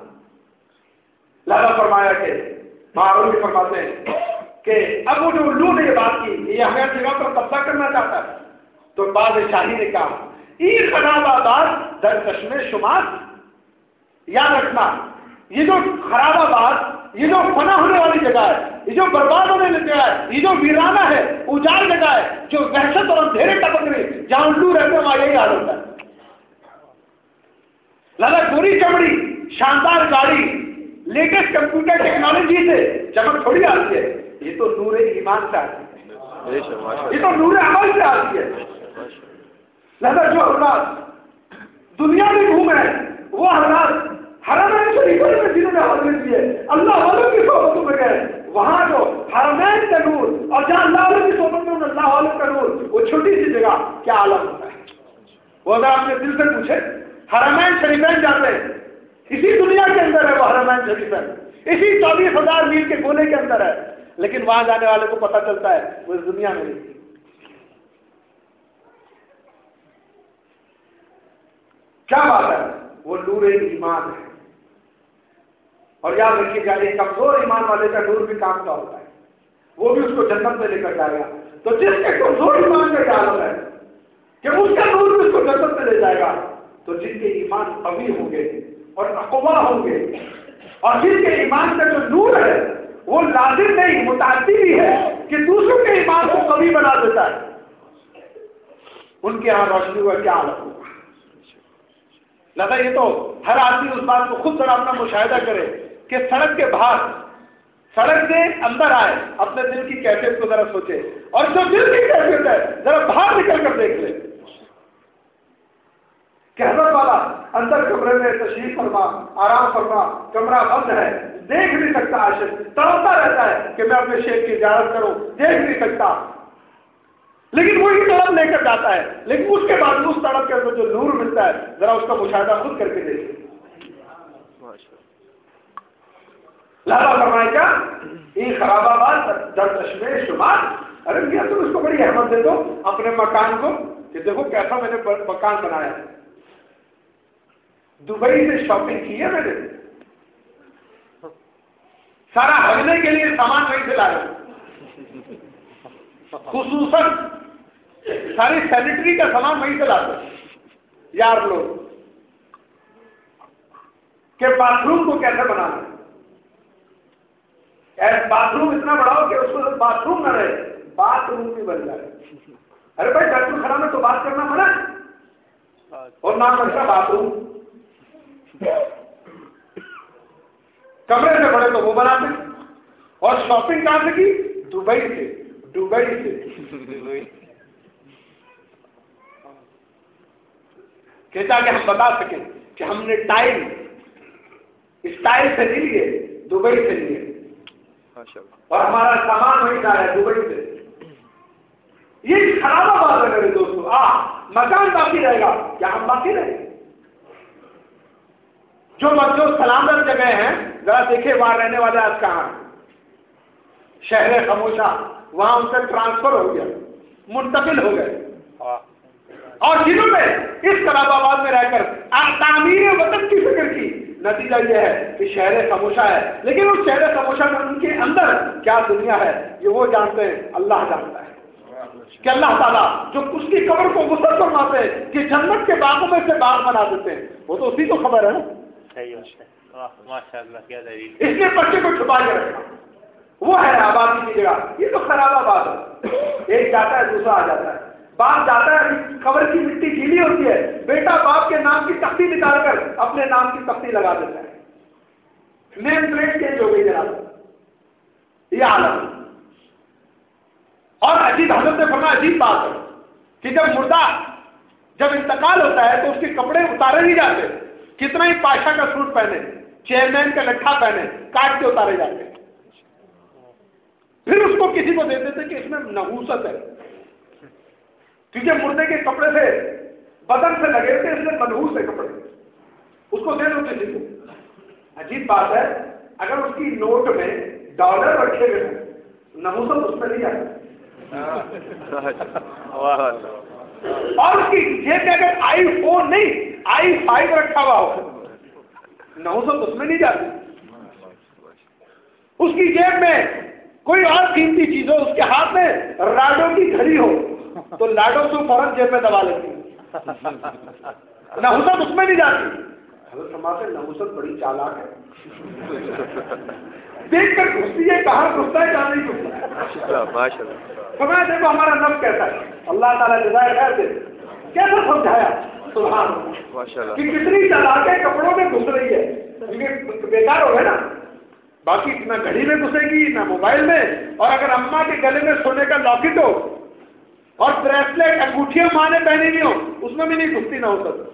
لہذا فرمایا کہ معروف فرماتے ہیں کہ اب وہ جو الو نے یہ بات کی یہ ہمیں جگہ پر قبضہ کرنا چاہتا ہے، تو بادشاہی نے کہا ای خراب آباد در چشمے شمار، یاد رکھنا یہ جو خراب آباد، یہ جو فنا ہونے والی جگہ ہے، یہ جو برباد ہونے والی جگہ ہے، یہ جو ویرانہ ہے، اجاڑ جگہ ہے، جو وحشت اور اندھیرے ٹپک رہی، جہاں الو رہتے ہیں وہاں یہی حال ہوتا ہے. لگا گوری چمڑی، شاندار گاڑی، لیٹسٹ کمپیوٹر ٹیکنالوجی سے چمک تھوڑی آتی ہے، یہ تو نور ایمان سے آتی ہے، یہ تو نور عمل سے آتی ہے. لہذا جو حضرات دنیا میں گھوم رہے ہیں وہ حضرات حرمین شریفین میں جنہوں نے حاضر کیے اللہ والوں کی صحبتوں میں گئے، وہاں جو حرمین کا نور اور جہاں اللہ والوں کی صحبت میں اللہ والوں کا نور، وہ چھوٹی سی جگہ کیا عالم ہوتا ہے. وہ اگر آپ نے دل سے پوچھے حرمین شریفین جاتے ہیں، اسی دنیا کے اندر ہے وہ حرمین شریفین، اسی چوبیس ہزار میل کے گولے کے اندر ہے، لیکن وہاں جانے والے کو پتہ چلتا ہے وہ اس دنیا میں نہیں. کیا بات ہے، وہ نور ایمان ہے. اور یاد رکھیے گا ایک کمزور ایمان والے کا نور بھی کام کا ہوتا ہے، وہ بھی اس کو جنت میں لے کر جائے گا. تو جس کے کمزور ایمان کا یہ حالت ہے کہ اس کا نور بھی اس کو جنت میں لے جائے گا، تو جن کے ایمان قوی ہوں گے اور اقوا ہوں گے، اور جن کے ایمان کا جو نور ہے وہ لازم نہیں متعدی بھی ہے کہ دوسروں کے ایمان کو قوی بنا دیتا ہے، ان کے یہاں روشنی ہوا کیا حالت ہوگا. لہذا یہ تو ہر آدمی اس بات کو خود ذرا اپنا مشاہدہ کرے کہ سڑک کے باہر، سڑک سے اندر آئے، اپنے دل کی کیفیت کو ذرا سوچے، اور جو دل کی کیفیت ہے ذرا باہر نکل کر دیکھ لے کہ حضرت والا اندر کمرے میں تشریف فرما، آرام فرما، کمرہ بند ہے، دیکھ نہیں سکتا، عاشق تڑپتا رہتا ہے کہ میں اپنے شیخ کی زیارت کروں، دیکھ نہیں سکتا، لیکن وہی طلب لے کر جاتا ہے. لیکن اس کے بعد اس طلب کے اندر جو نور ملتا ہے ذرا اس کا مشاہدہ خود کر کے دیکھیں. لہذا فرمایا کیا یہ خراب آباد در چشمے شمار، ارے کیا تم اس کو بڑی احمد دے دو اپنے مکان کو کہ دیکھو کیسا میں نے مکان بنایا ہے. دبئی سے شاپنگ کی ہے میں نے، سارا ہجنے کے لیے سامان وہیں سے لایا، خصوصاً ساری سینیٹری کا سامان وہیں سے لاتے یار لوگ کہ باتھ روم کو کیسے بنانا ہے. باتھ روم اتنا بڑا ہو کہ اس کو باتھ روم نہ رہے، باتھ روم بھی بن جائے. ارے بھائی ڈاکٹر خانہ میں تو بات کرنا منع اور نہ کرتا باتھ روم. کمرے سے بڑے تو وہ بناتے، اور شاپنگ کہاں سے کی؟ دبئی سے. دبئی سے کہتا کہ ہم بتا سکیں کہ ہم نے ٹائل اسٹائل سے نہیں لیے، دبئی سے لیے، اور ہمارا سامان وہیں کا ہے دبئی سے. یہ خراب بات ہے میرے دوستو. آ مکان باقی رہے گا کیا ہم باقی رہیں گے؟ جو جو سلامت جگہ ہیں ذرا دیکھیں وہاں رہنے والے آج کہاں ہیں. شہر خاموشہ وہاں ان سے ٹرانسفر ہو گیا، منتقل ہو گئے، اور جنہوں نے اس خراب آباد میں رہ کر تعمیر وطن کی فکر کی، نتیجہ یہ ہے کہ شہر خاموشہ ہے. لیکن اس شہر خاموشہ میں ان کے اندر کیا دنیا ہے یہ وہ جانتے ہیں، اللہ جانتا ہے. کہ اللہ تعالیٰ جو اس کی قبر کو وسعت فرماتے ہیں کہ جنت کے باغوں میں سے باغ بنا دیتے ہیں، وہ تو اسی کو خبر ہے نا. اس نے بچے کو چھپا کے رکھا، وہ ہے آبادی کی جگہ. یہ تو خراب آباد ہے، ایک جاتا ہے دوسرا آ جاتا ہے. باپ جاتا ہے قبر کی مٹی گیلی ہوتی ہے، بیٹا باپ کے نام کی تختی نکال کر اپنے نام کی تختی لگا دیتا ہے. نیم پلیٹ چینج ہو گئی جناب. یہ عالم. اور عجیب حضرت نے فرمایا عجیب بات ہے کہ جب مردہ جب انتقال ہوتا ہے تو اس کے کپڑے اتارے نہیں جاتے، کتنا ہی پاشا کا سوٹ پہنے، چیئرمین کا لٹھا پہنے، کاٹ کے اتارے جاتے ہیں. پھر اس کو کسی کو دے دیتے کہ اس میں نحوست ہے، کیونکہ مردے کے کپڑے سے بدن سے لگے تھے، اس میں منحوس ہے کپڑے، اس کو دے دو کسی کو. عجیب بات ہے اگر اس کی نوٹ میں ڈالر رکھے ہوئے ہیں، نحوست اس میں نہیں آئے، اور اس کی جیب میں اگر آئی فون نہیں آئی فائیو رکھا ہوا ہو، نحوست اس میں نہیں جاتی۔ اس کی جیب میں کوئی اور قیمتی چیز ہو، اس کے ہاتھ میں راڈو کی گھڑی ہو تو لاڈو سے فوراً جیب میں دبا لیتی ہے، نحوست اس میں نہیں جاتی۔ حضرت فرماتے ہیں نحوست بڑی چالاک ہے، دیکھ کر گھستی ہے کہاں گھستا ہے کہاں نہیں گھستا۔ فرمایا دیکھو ہمارا نفس کیسا ہے، اللہ تعالیٰ جزائے خیر دے، کیسا سمجھایا سبحان اللہ کہ کتنی چالاکیں کپڑوں میں گھس رہی ہے، کیونکہ بیکار ہو گئے نا، باقی نہ گھڑی میں گھسے گی نہ موبائل میں، اور اگر اماں کے گلے میں سونے کا لاکٹ ہو اور بریسلیٹ انگوٹھیاں ماں نے پہنی ہوئی ہو اس میں بھی نہیں گھستی نحوست۔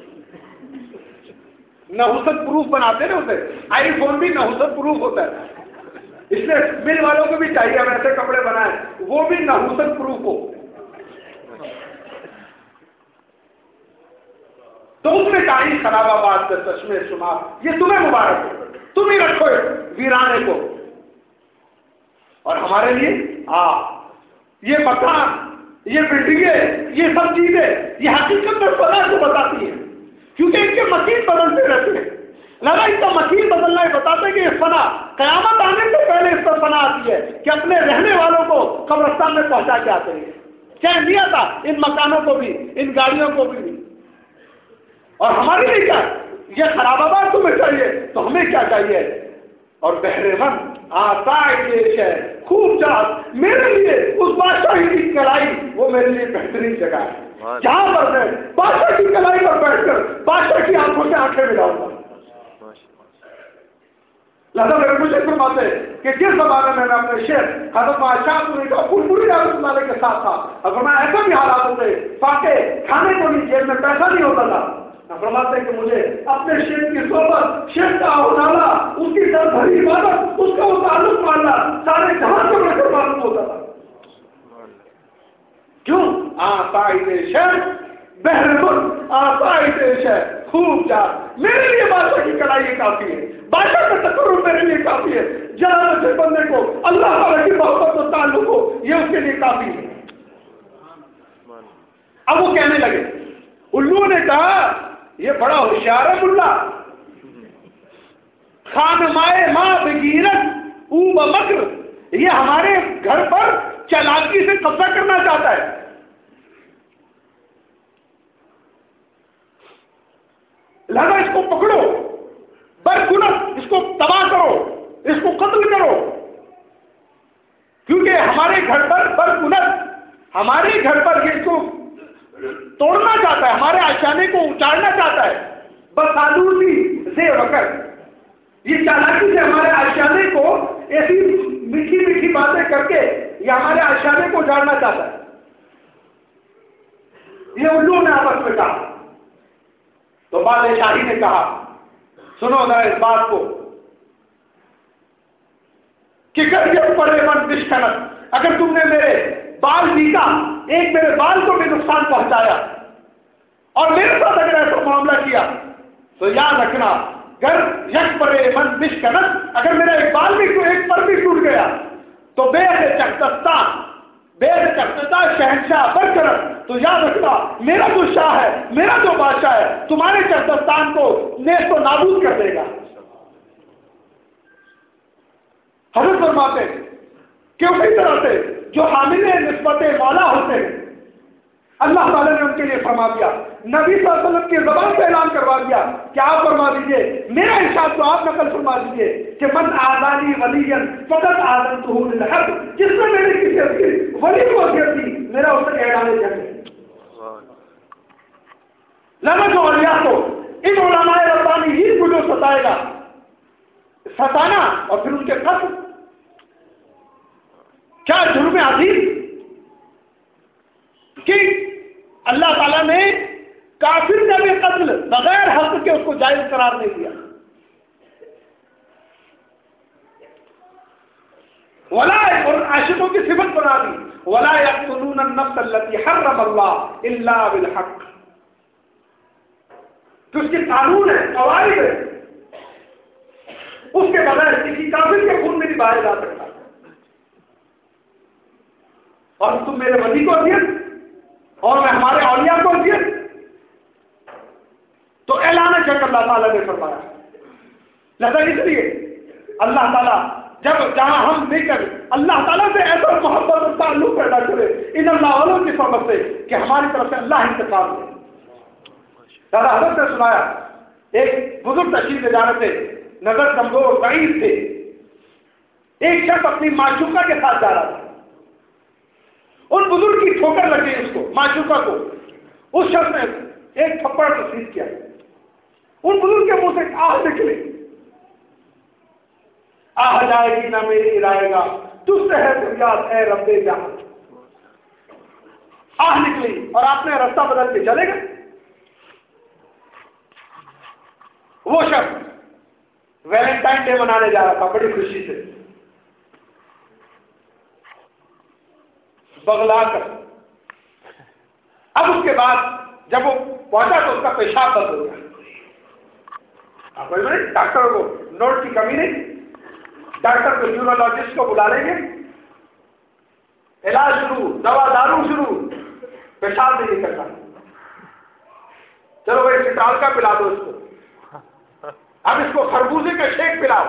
نحوست پروف بناتے نا اسے، آئی فون بھی نحوست پروف ہوتا ہے، اس لیے مل والوں کو بھی چاہیے ہم ایسے کپڑے بنائیں وہ بھی نحوست پروف ہو۔ تو اس نے کہا ہی خراب آباد سے چشمے شمار یہ تمہیں مبارک ہو، تم ہی رکھو ویرانے کو، اور ہمارے لیے ہاں یہ مکان یہ بلڈنگیں یہ سب چیزیں یہ حقیقت میں فنا کو بتاتی ہیں، کیونکہ ان کے مکین بدلتے رہتے ہیں، لگا اس کا مکین بدلنا ہے، بتاتے ہیں کہ یہ فنا قیامت آنے سے پہلے اس پر فنا آتی ہے کہ اپنے رہنے والوں کو قبرستان میں پہنچا کے آتے ہیں۔ کیا دیا تھا ان مکانوں کو بھی ان گاڑیوں کو بھی، اور ہمارے لیے کیا یہ خراب آباد تمہیں چاہیے تو ہمیں کیا چاہیے، اور بہرے من آسائے دیش ہے خوب جات، میرے لیے اس بادشاہی کی کلائی وہ میرے لیے بہترین جگہ ہے جہاں پر میں بادشاہ کی کلائی پر بیٹھ کر بادشاہ کی آنکھوں سے آنکھیں ملاؤں گا۔ لہذا میرے مجھے فرماتے کہ جس زمانے میں میں اپنے شیخ حضرت بادشاہ نے کہا پورپوری رحمۃ اللہ علیہ کے ساتھ تھا، اگر میں ایسا بھی حالات ہوتے فاقے کھانے کو نہیں جیب میں پیسہ نہیں ہوتا تھا، فرماتے کہ مجھے اپنے شیخ کی صحبت شیخ کا اونالا اس کی در بھری عبادت اس کا وہ تعلق ماننا سارے جہاں سے بڑھ کر معلوم ہوتا تھا۔ کیوں؟ آسائی دیش ہے بہرمن آسائی دیش ہے خوب جات، میرے لیے بادشاہ کی کلائی یہ کافی ہے، بادشاہ کا تقرر میرے لیے کافی ہے، جہاں سے بندے کو اللہ تعالیٰ کی محبت و تعلق ہو یہ اس کے لیے کافی ہے۔ اب وہ کہنے لگے، الو نے کہا یہ بڑا ہوشیار ہے ملا، خان مائے ماں بغیرت او بمکر، یہ ہمارے گھر پر چالاکی سے قبضہ کرنا چاہتا ہے۔ لہذا اس کو پکڑو برکنت، اس کو تباہ کرو، اس کو قتل کرو، کیونکہ ہمارے گھر پر برکنت ہمارے گھر پر یہ اس کو توڑنا چاہتا ہے، ہمارے آشیانے کو اچاڑنا چاہتا ہے، بس آلودی سے وقت یہ چالاکی سے ہمارے آشیانے کو ایسی میٹھی میٹھی باتیں کر کے یہ ہمارے آشیانے کو اجاڑنا چاہتا ہے۔ یہ الو نے آپس میں کہا تو بادشاہی نے کہا سنو ذرا اس بات کو کہ کر پڑے من دشکنت، اگر تم نے میرے بال بیتا ایک میرے بال کو بھی نقصان پہنچایا اور میرے ساتھ اگر ایسا معاملہ کیا تو یاد رکھنا گر یک پرے من دشکنت، اگر میرا ایک بال بھی ایک پر بھی ٹوٹ گیا تو بے چکتا بے چکتا شہنشاہ برکر، تو یاد رکھنا میرا جو شاہ ہے میرا جو بادشاہ ہے تمہارے چکستان کو نیست و نابود کر دے گا۔ حضرت فرماتے کہ اسی طرح سے جو حامل نسبت مولا ہوتے ہیں اللہ تعالیٰ نے ان کے لیے فرما دیا، نبی صلی اللہ علیہ وسلم کی زبان سے اعلان کروا دیا کہ آپ فرما دیجئے، میرا ارشاد تو آپ نقل فرما دیجئے کہ من آذانی ولی فقط آذنتہ للحرب، جس نے میری کسی ولی کو اذیت دی میرا اس سے اعلان جنگ ہے۔ لہذا جو اولیاء کو ان علماء ربانی ہی کو جو ستائے گا، ستانا اور پھر ان کے قتل، کیا جرم عظیم کہ اللہ تعالیٰ نے کافر کا بھی قتل بغیر حق کے اس کو جائز قرار نہیں دیا۔ ولا اور عاشقوں کی صفت بنا دی، ولا یقتلون النفس التي حرم اللہ الا بالحق، تو اس کے قانون ہے قواعد ہے، اس کے بغیر کسی کافر کے خون میں نہیں بہایا جا سکتا۔ اور تم میرے ولی کو اذیت اور میں ہمارے اولیاء کو اذیت. تو اعلان شک اللہ تعالیٰ نے فرمایا. لہذا اس لیے اللہ تعالیٰ جب جہاں ہم دے کر اللہ تعالیٰ سے ایسا محبت اور تعلق پیدا کرے ان اللہ والوں کی صحبت سے کہ ہماری طرف سے اللہ انتقام دے. دادا حضرت نے سنایا ایک بزرگ تشریف لے جانے سے نظر کمزور ضعیف تھے. ایک شخص اپنی معشوقہ کے ساتھ جا رہا تھا. ان بزرگ کی ٹھوکر لگ گئی اس کو معشوقہ کو. اس شخص نے ایک تھپڑ تسلیم کیا. ان بزرگ کے منہ سے آہ نکلی. آہ جائے گی نہ میری رائے گا تجھ سے ہے فریاد اے رب جہاں. آہ نکلی اور آپ نے راستہ بدل کے چلے گئے. وہ شخص ویلنٹائن ڈے منانے جا رہا تھا بڑی خوشی سے. بغلا کر اب اس کے بعد جب وہ پہنچا تو اس کا پیشاب بند ہو گیا. آپ کو ڈاکٹر کو نوٹ کی کمی نہیں. ڈاکٹر کو یورولوجسٹ کو بلا لیں گے. علاج شروع دوا دارو شروع پیشاب نہیں نکلتا. چلو بھائی سٹال کا پلا دو اس کو. اب اس کو خربوزے کا شیک پلاؤ.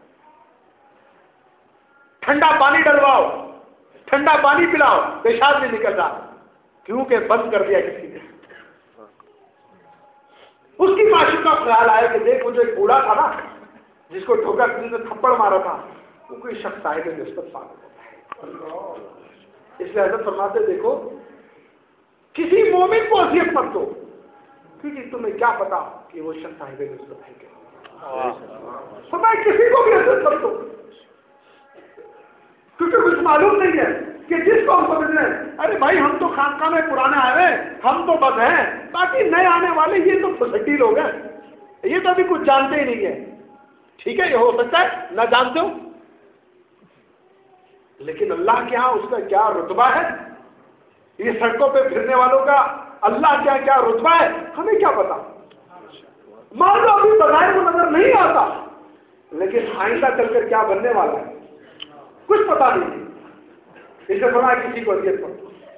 ٹھنڈا پانی ڈلواؤ ٹھنڈا پانی پلاؤ پیشاب نہیں نکلتا کیونکہ بند کر دیا کسی نے. اس کی معشوق کا خیال آیا کہ دیکھ وہ جو ایک بوڑھا تھا نا جس کو ٹھوکر کسی نے تھپڑ مارا تھا وہ کوئی شخص صاحب نسبت ثابت ہوتا ہے. اس لیے حضرت فرماتے دیکھو کسی مومن کو اذیت مت دو کیونکہ تمہیں کیا پتا کہ وہ شخص صاحب نسبت ہے کیا. فرمایا کسی کو بھی اذیت مت دو کیونکہ کچھ معلوم نہیں ہے کہ جس کو ہم سمجھ رہے ہیں ارے بھائی ہم تو خانقاہ میں پرانے آئے ہوئے ہم تو بس ہیں باقی نئے آنے والے یہ تو پھسٹی لوگ ہیں یہ تو ابھی کچھ جانتے ہی نہیں ہے. ٹھیک ہے یہ ہو سکتا ہے نہ جانتے ہو لیکن اللہ کے ہاں اس کا کیا رتبہ ہے. یہ سڑکوں پہ پھرنے والوں کا اللہ کیا کیا رتبہ ہے ہمیں کیا پتا. مان لو ابھی بظاہر وہ نظر نہیں آتا لیکن آئندہ چل کر کیا بننے والا ہے کچھ پتا نہیں. اسے فرمایا کسی کو اذیت کرو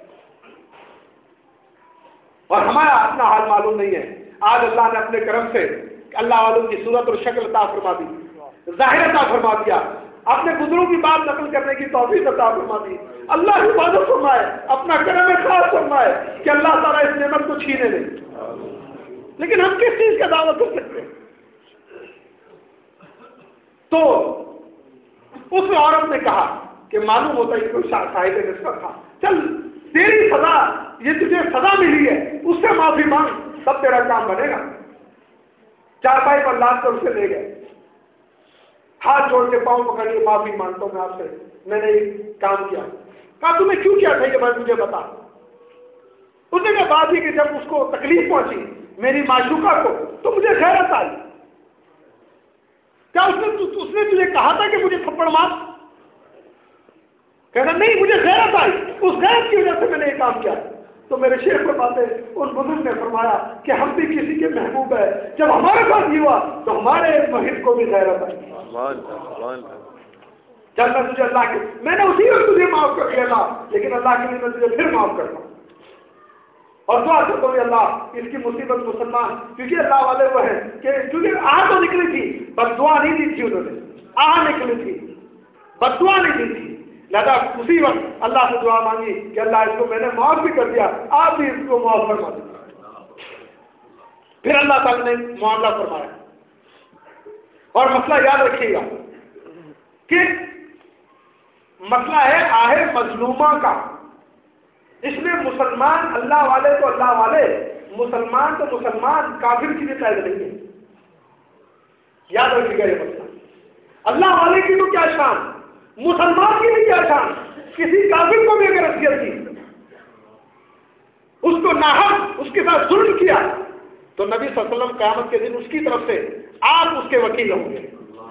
اور ہمارا اپنا حال معلوم نہیں ہے. آج اللہ نے اپنے کرم سے اللہ والوں کی صورت اور شکل عطا فرما دی ظاہر عطا فرما دیا. اپنے بزرگوں کی بات نقل کرنے کی توفیق عطا فرما دی. اللہ حفاظت فرمائے اپنا کرم خاص فرمائے کہ اللہ تعالیٰ اس نعمت کو چھینے دے. لیکن ہم کس چیز کا دعویٰ کر سکتے ہیں. تو اس عورت نے کہا کہ معلوم ہوتا ہے کوئی صاحب نسبت تھا. چل تیری سزا یہ تجھے سزا ملی ہے اس سے معافی مانگ تب تیرا کام بنے گا. چارپائی پر لاد کر اسے لے گئے. ہاتھ جوڑ کے پاؤں پکڑ کے معافی مانگتا ہوں میں آپ سے میں نے یہ کام کیا. کہا تمہیں کیوں کیا تھا کہ بھائی مجھے بتا. اس نے کہا بات یہ کہ جب اس کو تکلیف پہنچی میری معشوقہ کو تو مجھے غیرت آئی. کیا اس نے اس نے تجھے کہا تھا کہ مجھے تھپڑ مار. کہنا نہیں مجھے غیرت آئی اس غیرت کی وجہ سے میں نے یہ کام کیا. تو میرے شیخ پر باتیں ان بزرگ نے فرمایا کہ ہم بھی کسی کے محبوب ہے جب ہمارے پاس یہ ہوا تو ہمارے محب کو بھی غیرت آئی. چل میں تجھے اللہ کے میں نے اسی وقت تجھے معاف کر دیا تھا لیکن اللہ کے لیے میں تجھے پھر معاف کرتا ہوں اور دعا کرتا ہوں اللہ اس کی مصیبت مسلمان کیونکہ اللہ والے وہ ہیں کہ کیونکہ آہ تو نکلی تھی بس دعا نہیں دی تھی انہوں نے. آہ نکلی تھی بس دعا نہیں دی تھی. لہذا اسی وقت اللہ سے دعا مانگی کہ اللہ اس کو میں نے معاف بھی کر دیا آپ بھی اس کو معاف فرما دیں. پھر اللہ تعالیٰ نے معاملہ فرمایا. اور مسئلہ یاد رکھیے گا کہ مسئلہ ہے آہ مظلومہ کا. اس میں مسلمان اللہ والے تو اللہ والے مسلمان تو مسلمان کافر کی بھی قید نہیں ہے. یاد رکھیے گا یہ مسئلہ. اللہ والے کی تو کیا شان مسلمان کی بھی کیا شان. کسی کافر کو بھی اگر اذیت کی اس کو ناحق اس کے ساتھ ظلم کیا تو نبی صلی اللہ علیہ وسلم قیامت کے دن اس کی طرف سے آپ اس کے وکیل ہوں گے.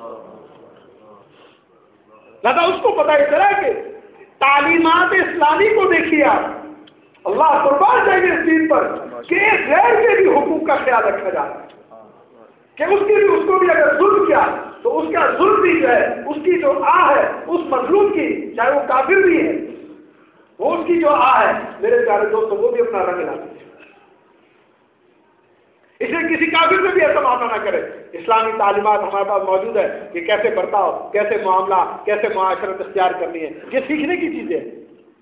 لہذا اس کو پتہ چلا کہ تعلیمات اسلامی کو دیکھیے آپ اللہ قربان جائیں گے اس دین پر کہ ایک غیر کے بھی حقوق کا خیال رکھا جاتا ہے کہ اس کی بھی اس کو بھی اگر ظلم کیا تو اس کا ظلم بھی جو ہے اس کی جو آہ ہے اس مظلوم کی چاہے وہ کافر بھی ہے وہ اس کی جو آ ہے میرے پیارے دوستوں وہ بھی اپنا رنگ لاتی ہے. اس لیے کسی کافر سے بھی ایسا معاملہ نہ کرے. اسلامی تعلیمات ہمارے پاس موجود ہے کہ کیسے برتاؤ، کیسے معاملہ، کیسے معاشرت اختیار کرنی ہے. یہ سیکھنے کی چیزیں ہیں.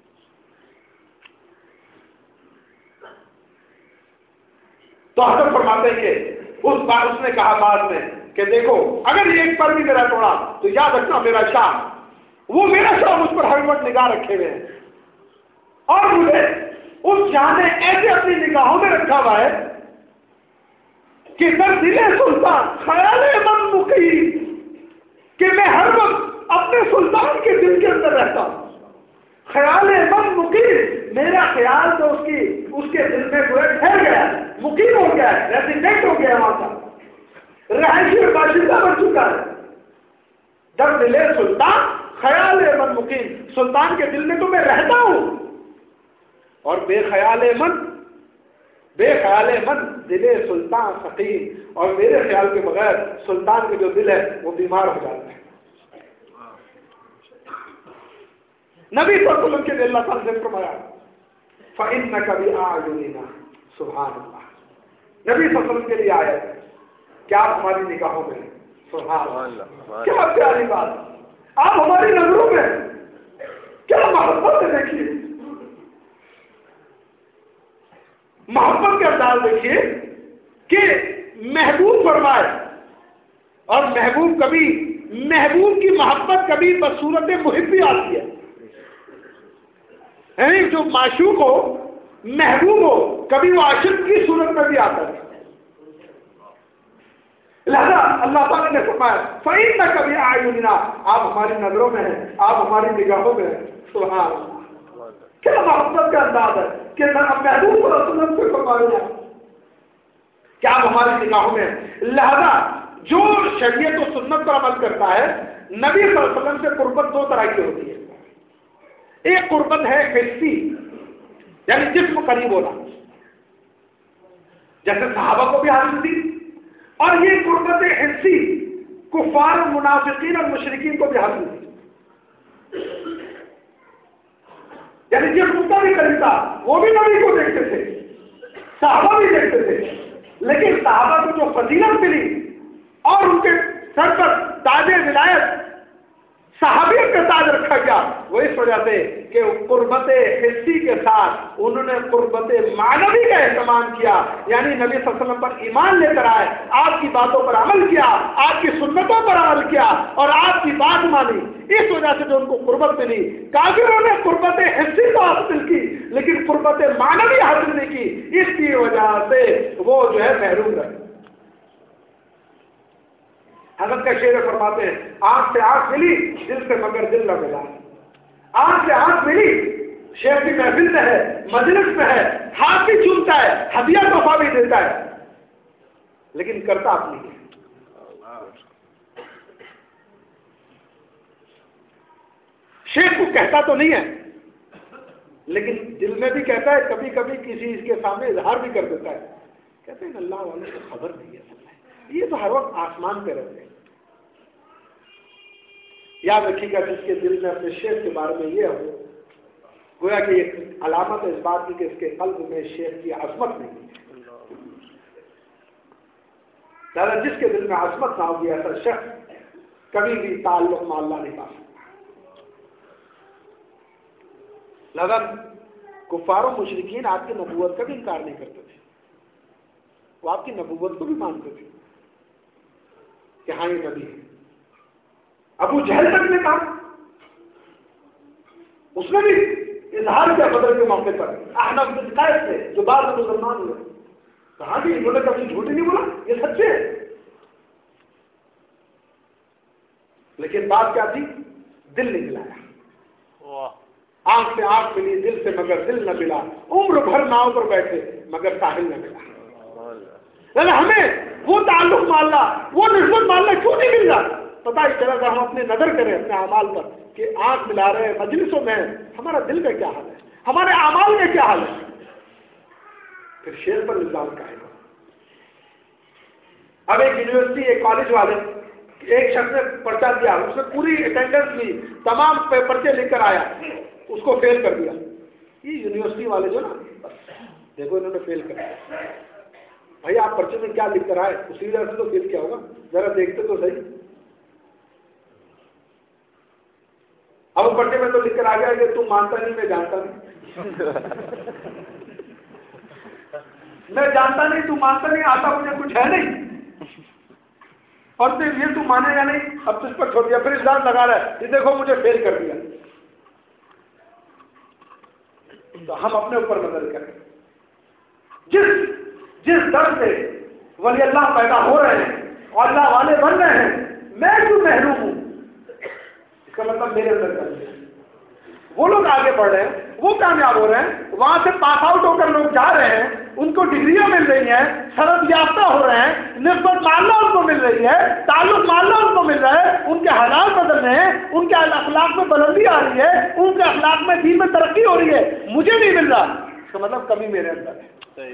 تو حضرت فرماتے ہیں کہ اس بار اس نے کہا بعد میں کہ دیکھو اگر یہ ایک پر بھی میرا توڑا تو یاد رکھنا میرا شاہ، وہ میرا شاہ مجھ پر ہر وقت نگاہ رکھے ہوئے ہیں اور مجھے اس شاہ نے ایسے اپنی نگاہوں میں رکھا ہوا ہے کہ در دل سلطان خیال من مقیم، کہ میں ہر وقت اپنے سلطان کے دل کے اندر رہتا ہوں. خیال من مقیم، میرا خیال تو اس کی اس کے دل میں جو ہے ٹھہر گیا، مقیم ہو گیا ہے، ریزیڈنٹ ہو گیا، وہاں کا رہائشی اور باشندہ بن چکا ہے. در دل سلطان خیال من مقیم، سلطان کے دل میں تو میں رہتا ہوں. اور بے خیال من، بے خیال من دل سلطان سقیم، اور میرے خیال کے بغیر سلطان کے جو دل ہے وہ بیمار ہو جاتا ہے. نبی صلی اللہ علیہ وسلم کے دل اللہ تعالیٰ نے فرمایا فَإِنَّكَ بِأَعْيُنِنَا، سبحان اللہ. نبی صلی اللہ علیہ وسلم کے لیے آیا کہ آپ ہماری نگاہوں میں، سبحان اللہ، کیا پیاری بات. آپ ہماری نظروں میں، کیا محبت سے دیکھیے، محبت کے انداز دیکھیے کہ محبوب فرمائے. اور محبوب کبھی، محبوب کی محبت کبھی بصورت محبی آتی ہے. یعنی جو معشوق ہو، محبوب ہو، کبھی وہ عاشق کی صورت میں بھی آتا ہے. لہذا اللہ تعالیٰ نے فرمایا فَإِنَّكَ بِأَعْيُنِنَا، آپ ہماری نظروں میں ہیں، آپ ہماری نگاہوں میں ہیں. سبحان اللہ، کیا محبت کا انداز ہے کہ محبوب صلی اللہ علیہ وسلم سے فرمایا کہ آپ ہماری نگاہوں میں ہیں. لہذا جو شریعت و سنت پر عمل کرتا ہے، نبی صلی اللہ علیہ وسلم سے قربت دو طرح کی ہوتی ہے. ایک قربت ہے حسی، یعنی جسم قریب ہونا، جیسے صحابہ کو بھی حاصل تھی. اور یہ قربت حسی کفار، منافقین اور مشرکین کو بھی حاصل تھی. یعنی جسم کا بھی قریب تھا، وہ بھی نبی کو دیکھتے تھے، صحابہ بھی دیکھتے تھے. لیکن صحابہ کو جو فضیلت ملی اور ان کے سر پر تاج ولایت، صحابیت کا تاج رکھا گیا، وہ اس وجہ سے کہ قربت حسی کے ساتھ انہوں نے قربت معنوی کا اہتمام کیا. یعنی نبی صلی اللہ علیہ وسلم پر ایمان لے کر آئے، آپ کی باتوں پر عمل کیا، آپ کی سنتوں پر عمل کیا اور آپ کی بات مانی. اس وجہ سے جو ان کو قربت ملی. کافروں نے قربت حسی تو حاصل کی لیکن قربت معنوی حاصل نہیں کی. اس کی وجہ سے وہ جو ہے محروم رہے. حضرت کا شعر فرماتے ہیں آنکھ سے آنکھ ملی، دل سے مگر دل نہ ملا. آنکھ سے آنکھ ملی، شیخ کی محفل میں ہے، مجلس میں ہے، ہاتھ بھی چومتا ہے، ہدیہ تحفہ بھی دیتا ہے، لیکن کرتا اپنی ہے. شیخ کو کہتا تو نہیں ہے لیکن دل میں بھی کہتا ہے، کبھی کبھی کسی اس کے سامنے اظہار بھی کر دیتا ہے. کہتے ہیں اللہ والوں کو خبر نہیں ہے، یہ تو ہر وقت آسمان پہ رہتے ہیں. یاد رکھیے گا جس کے دل میں اپنے شیخ کے بارے میں یہ ہو، گویا کہ ایک علامت اس بات کی کہ اس کے قلب میں شیخ کی عظمت نہیں ہے. دادا جس کے دل میں عظمت نہ ہوگی ایسا شخص کبھی بھی تعلق میں اللہ نہیں پا سکتا. لگن کفار و مشرکین آپ کی نبوت کا بھی انکار نہیں کرتے تھے، وہ آپ کی نبوت کو بھی مانتے تھے کہ ہاں یہ نبی ہے. ابو جہل تک نے کہا، اس نے بھی اظہار کیا بدر کے موقع پر، احنف بن قیس سے جو بعد میں مسلمان ہوئے، کہا کہ انہوں نے کبھی جھوٹ نہیں بولا، یہ سچے ہے. لیکن بات کیا تھی؟ دل نہیں ملایا. آنکھ سے آنکھ ملی، دل سے مگر دل نہ ملا. عمر بھر ناؤ پر بیٹھے مگر ساحل نہ ملا. ہمیں وہ تعلق مالنا، وہ نسبت مالنا کیوں نہیں مل رہا؟ پتہ ہی چلا کہ ہم اپنے نظر کریں اپنے اعمال پر کہ آنکھ ملا رہے ہیں مجلسوں میں، ہمارا دل کا کیا حال ہے، ہمارے اعمال میں کیا حال ہے. پھر شیر پر الزام کا ہے. اب ایک یونیورسٹی، ایک کالج والے، ایک شخص نے پرچہ دیا، اس نے پوری اٹینڈنس لی، تمام پرچے لکھ کر آیا، اس کو فیل کر دیا. یہ یونیورسٹی والے جو نا بس دیکھو انہوں نے فیل کر دیا بھائی آپ پرچے میں کیا لکھ کر آئے اسی وجہ سے تو فیل کیا ہوگا ذرا دیکھتے تو صحیح اب وہ پرچے میں تو لکھ کر آ گیا کہ تم مانتا نہیں میں جانتا نہیں میں جانتا نہیں تو مانتا نہیں آتا مجھے کچھ ہے نہیں اور پھر یہ تو مانے گا نہیں اب تجھ پر چھوڑ دیا پھر الزام لگا رہا ہے یہ دیکھو مجھے فیل کر دیا تو ہم اپنے اوپر نظر کریں جس جس در سے ولی اللہ پیدا ہو رہے ہیں اور اللہ والے بن رہے ہیں میں کیوں محروم ہوں اس کا مطلب میرے اندر کر وہ لوگ آگے بڑھ رہے ہیں وہ کامیاب ہو رہے ہیں وہاں سے پاس آؤٹ ہو کر لوگ جا رہے ہیں ان کو ڈگریاں مل رہی ہیں سند یافتہ ہو رہے ہیں نسبت ماننا ان کو مل رہی ہے تعلق ماننا ان کو مل رہا ہے ان کے حالات بدل رہے ہیں ان کے اخلاق میں بلندی آ رہی ہے ان کے اخلاق میں دین میں ترقی ہو رہی ہے مجھے نہیں مل رہا اس کا مطلب کمی میرے اندر ہے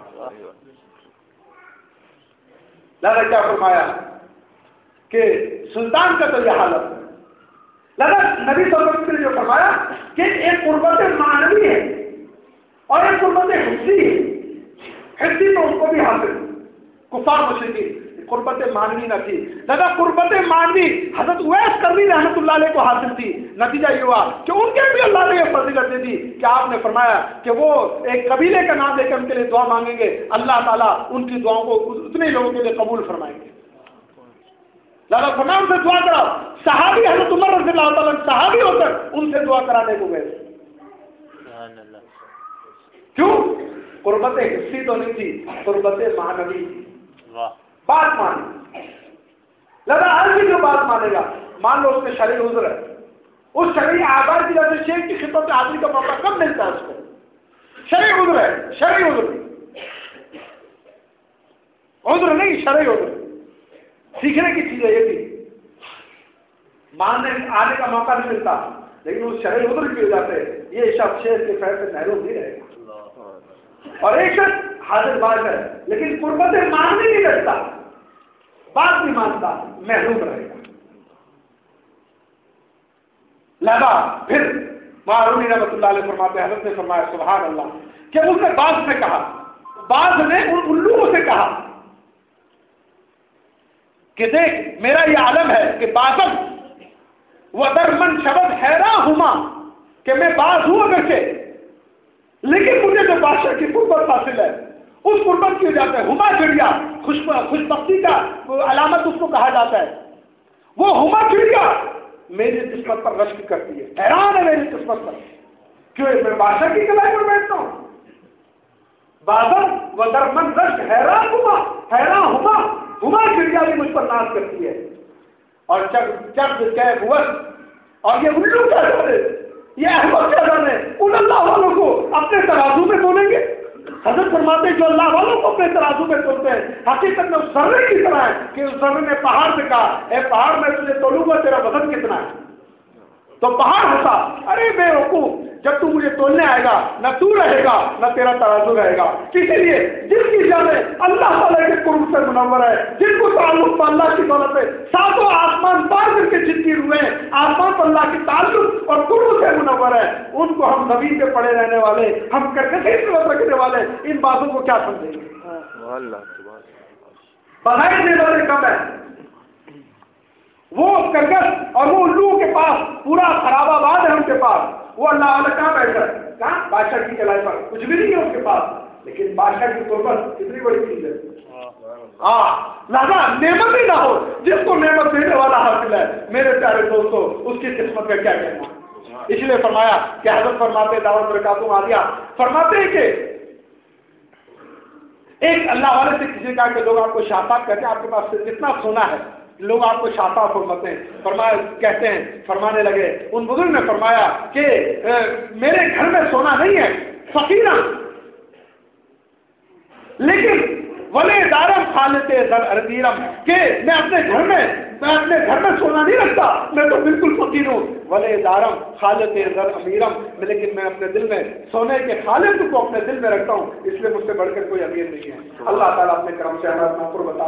لہذا کیا فرمایا کہ سلطان کا تو یہ حالت ہے لگا نبی صلی اللہ علیہ وسلم نے جو فرمایا کہ ایک قربت معنوی ہے اور ایک قربت حسی ہے حسی تو ان کو بھی حاصل کفار مشرکین قربت معنوی نہ تھی لگا قربت معنوی حضرت اویس کرنی رحمۃ اللہ علیہ کو حاصل تھی نتیجہ یہ ہوا کہ ان کے بھی اللہ نے یہ فضیلت دے دی کہ آپ نے فرمایا کہ وہ ایک قبیلے کا نام لے کر ان کے لیے دعا مانگیں گے اللہ تعالیٰ ان کی دعاؤں کو اتنے لوگوں کے لیے قبول فرمائیں گے لہٰذا فرمایا ان سے دعا کراؤ صحابی حضرت عمر رضی اللہ تعالیٰ صحابی ہو کر ان سے دعا کرانے کو گئے کیوں قربت حسی تو نہیں تھی قربت معنوی بات مانی لہٰذا ہر بھی جو بات مانے گا مان لو اس میں شرعی عذر ہے اس شرعی آبار کی وجہ سے شیخ کی خدمت حاضری کا موقع کب ملتا ہے اس کو شرعی عذر ہے شرعی عذر عذر نہیں شرعی عذر سیکھنے کی چیز ہے یہ بھی ماننے آنے کا موقع نہیں ملتا لیکن اس شرعی عذر کی وجہ سے یہ شخص شیخ کے فیض سے محروم نہیں رہے گا اور ایک شخص حاضر باز ہے لیکن قربت ماننے نہیں رکھتا بات نہیں مانتا محروم رہے گا لہذا پھر معروی رحمۃ اللہ علیہ فرماتے حضرت نے فرمایا سبحان اللہ کہ اس نے بعض سے کہا بعض نے ان الوؤں سے کہا کہ دیکھ میرا یہ عالم ہے کہ بازم وہ درمن شبد حیران ہما کہ میں باز ہوں اگرچہ لیکن مجھے جو بادشاہ کی قربت حاصل ہے اس قربت کی وجہ سے ہما چڑیا خوش خوش بختی کا علامت اس کو کہا جاتا ہے وہ ہما چڑیا میری قسمت پر رشک کرتی ہے حیران ہے میری قسمت پر کیوں میں بادشاہ کی کلائی پر بیٹھتا ہوں بازم و درمن رشک حیران ہما حیران ہما ہما چڑیا بھی مجھ پر ناز کرتی ہے اور چک چک کیف وقت اور یہ الو کیا جانے یہ احمد کیا جانے ان اللہ والوں کو اپنے ترازو میں تولیں گے حضرت فرماتے ہیں جو اللہ والوں کو اپنے ترازو میں تولتے ہیں حقیقت میں اس ذرے کی طرح ہے کہ اس ذرے نے پہاڑ سے کہا اے پہاڑ میں تجھے تولوں گا تیرا وزن کتنا ہے تو پہاڑ ہوتا ارے بے وقوف جب تو مجھے تولنے آئے گا نہ تو رہے گا نہ تیرا ترازو رہے گا اسی لیے جس کی جانیں اللہ تعالیٰ کے قرب سے منور ہے جن کو تعلق اللہ کی دولت ہے ساتوں آسمان پار کر کے جن کی روحیں آسمان پر اللہ کی تعلق اور قرب سے منور ہے ان کو ہم زمین پہ پڑے رہنے والے ہم کرکٹی سے رکھنے والے ان باتوں کو کیا سمجھیں گے بغیر نظر کم ہے وہ کرکٹ اور وہ الو کے پاس پورا خراب آباد ہے ان کے پاس وہ اللہ علیہ کہاں بیٹھ کر کہاں بادشاہ کی کلائی پر کچھ بھی نہیں ہے ان کے پاس لیکن بادشاہ کی قربت کتنی بڑی چیز ہے ہاں لہذا نعمت ہی نہ ہو جس کو نعمت دینے والا حاصل ہے میرے پیارے دوستوں اس کی قسمت کا کیا کہنا اس لیے فرمایا کہ حضرت فرماتے دعوت برکاتوں آدیا فرماتے ہیں کہ ایک اللہ والے سے کسی کا کہ لوگ آپ کو شاطاب کہتے ہیں آپ کے پاس کتنا سونا ہے لوگ آپ کو شاطا فرماتے ہیں فرمایا کہتے ہیں فرمانے لگے ان بزرگ نے فرمایا کہ میرے گھر میں سونا نہیں ہے فقیرہ لیکن ولی دارم خالتے در اردیرم کہ میں اپنے گھر میں میں اپنے گھر میں سونا نہیں رکھتا میں تو بالکل فقیر ہوں ولی دارم خالتے در امیرم لیکن میں اپنے دل میں سونے کے خالق کو اپنے دل میں رکھتا ہوں اس لیے مجھ سے بڑھ کر کوئی امیر نہیں ہے اللہ تعالیٰ اپنے کرم سے ہمارا نوکر بتا فرمائے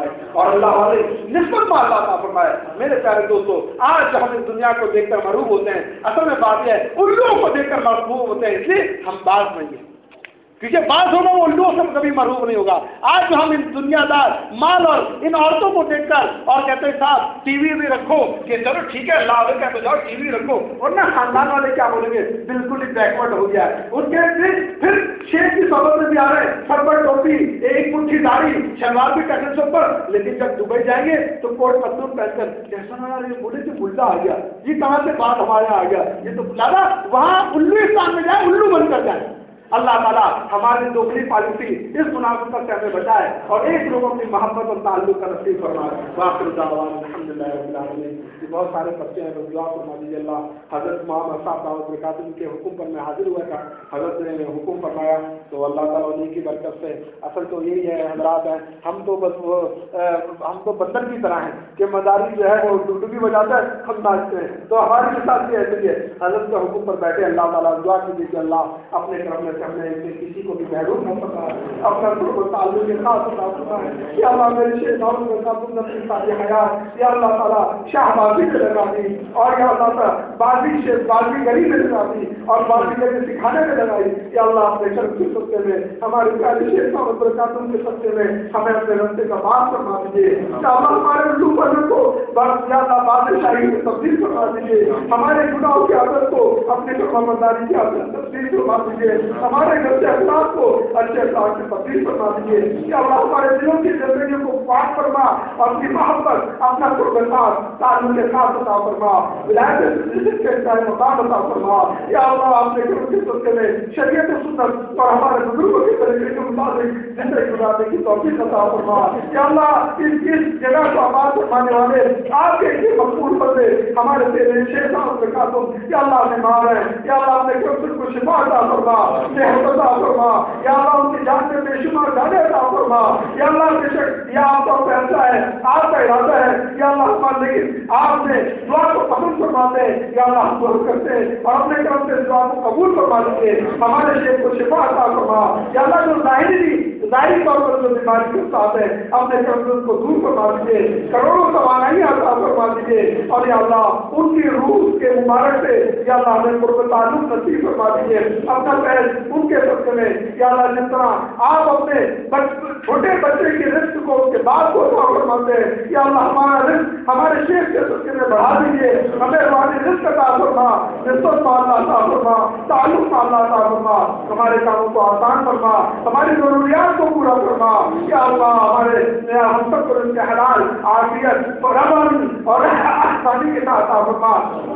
اور اللہ والے نسبت میں اللہ عطا فرمائے۔ میرے پیارے دوستو، آج ہم اس دنیا کو دیکھ کر مرعوب ہوتے ہیں، اصل میں بات یہ ہے الوؤں کو دیکھ کر مرعوب ہوتے ہیں، اس لیے ہم باز نہیں ہیں، کیونکہ بعض ہوگا وہ الوؤں سے کبھی مرعوب نہیں ہوگا۔ آج جو ہم ان دنیا دار مال اور ان عورتوں کو دیکھ کر اور کہتے ہیں صاحب ٹی وی بھی رکھو، کہ چلو ٹھیک ہے اللہ علیہ کہتے جاؤ ٹی وی رکھو، ورنہ خاندان والے کیا بولیں گے، بالکل ہی بیکورڈ ہو گیا ہے ان کے پھر پھر شیخ کی صحبت میں بھی آ رہے ہیں، سر پر ٹوپی، ایک مٹھی داڑھی، شلوار بھی ٹکن سے اوپر، لیکن جب دبئی جائیں گے تو کوٹ پتلون پہن کر کیسا نہ رہے بولے کہ ملا آ گیا، یہ کہاں سے بات ہمارے یہاں آ گیا، یہ تو لہٰذا وہاں الو استان میں جائے الو بن کر جائیں۔ اللہ تعالیٰ ہماری دوسری پالیسی اس منافقت سے ہمیں بچائے اور ایک لوگوں کی محبت اور تعلق کا نصیب فرمائے۔ واخر دعوانا الحمدللہ رب العالمین۔ یہ بہت سارے بچے ہیں، دعا فرما دیجیے اللہ۔ حضرت محمد صاحب دعوت برکات ان کے حکم پر میں حاضر ہوا تھا، حضرت نے حکم فرمایا تو اللہ تعالیٰ انہیں کی برکت سے اصل تو یہی ہے حضرات ہیں، ہم تو بس وہ ہم تو بندر کی طرح ہیں کہ مداری جو ہے وہ ڈبڈبی بجاتا ہے ہم ناچتے ہیں، تو ہمارے کے ساتھ یہ ایسے ہی ہے، حضرت کے حکم پر بیٹھے اللہ تعالیٰ دعا کیجیے کہ اللہ اپنے کرم میں ہم نے کسی کو بھی محروم نہ کرنا ہے، اپنا کو تعلق کے ساتھ عطا فرمائے یا اللہ۔ میرے شیخ داؤد میں قبول نصیب ساری حیات یا اللہ تعالیٰ شاہ بازی میں لگا دی اور یا اللہ تعالیٰ بازی شیخ بازی گری میں لگا دی اور بازی گری سکھانے میں لگائی یا اللہ اپنے شرف کے سطح میں ہمارے پیارے شیخ داؤد برکاتوں کے سطح میں ہمیں اپنے رستے کا بات فرما دیجیے یا اللہ۔ ہمارے الو پر کو یا اللہ بادشاہی میں تبدیل فرما دیجیے، ہمارے گناہوں کی عادت کو اپنے فرمانبرداری کی عادت تبدیل فرما دیجیے، ہمارے گھر سے اخلاق کو اچھے اخلاق سے تبدیل فرما دیجیے کہ اللہ ہمارے دلوں کی زندگیوں کو پاک فرما اور اپنی محبت اپنا قرب ساتھ تعلق کے ساتھ عطا فرما، ولایت کے چاہے مقام عطا فرما یا اللہ۔ اپنے گھر کے سلسلے میں شریعت و سنت اور ہمارے بزرگوں کے طریقے کے مطابق زندگی گزارنے کی توفیق عطا فرما یا اللہ۔ اس اس جگہ کو آباد فرمانے والے آپ کے لیے مقبول بندے ہمارے تیرے شیخ صاحب برکاتوں یا اللہ بیمار ہیں یا اللہ اپنے گھر کو شفا عطا فرما، صحت عطا فرما یا اللہ، ان کی جان سے بے شمار جانے عطا فرما یا اللہ۔ بے شک یہ آپ کا فیصلہ ہے، آپ کا ارادہ ہے یا اللہ ہمارے، لیکن آپ نے دعا کو قبول فرماتے ہیں یا اللہ ہم دعا کرتے ہیں اور اپنے طرف سے دعا کو قبول فرما دیجیے، ہمارے شیخ کو شفا عطا فرما یا اللہ۔ جو ظاہری ظاہری طور پر جو بیماری کے ساتھ ہے اپنے قبض کو دور فرما دیجیے، کروڑوں توانائی عطا فرما دیجیے اور یا اللہ ان کی روح کے مبارک سے یا اللہ ہمیں قرب تعلق نصیب فرما دیجیے اپنا پہل ان کے سلسلے میں یا اللہ۔ جس طرح آپ اپنے چھوٹے بچے کی رزق کو اس کے بعد کو عطا فرماتے ہیں یا اللہ، ہمارا رزق ہمارے شیخ کے سلسلے میں بڑھا دیجیے، ہمیں ہماری رزق عطا فرما، نسبت پالنا عطا فرما، تعلق پالنا عطا فرما، ہمارے کاموں کو آسان فرما، ہماری ضروریات کو پورا فرما یا اللہ۔ ہمارے ہم سب کو ان کے حلال عافیت اور امن اور آسانی کے ساتھ عطا فرما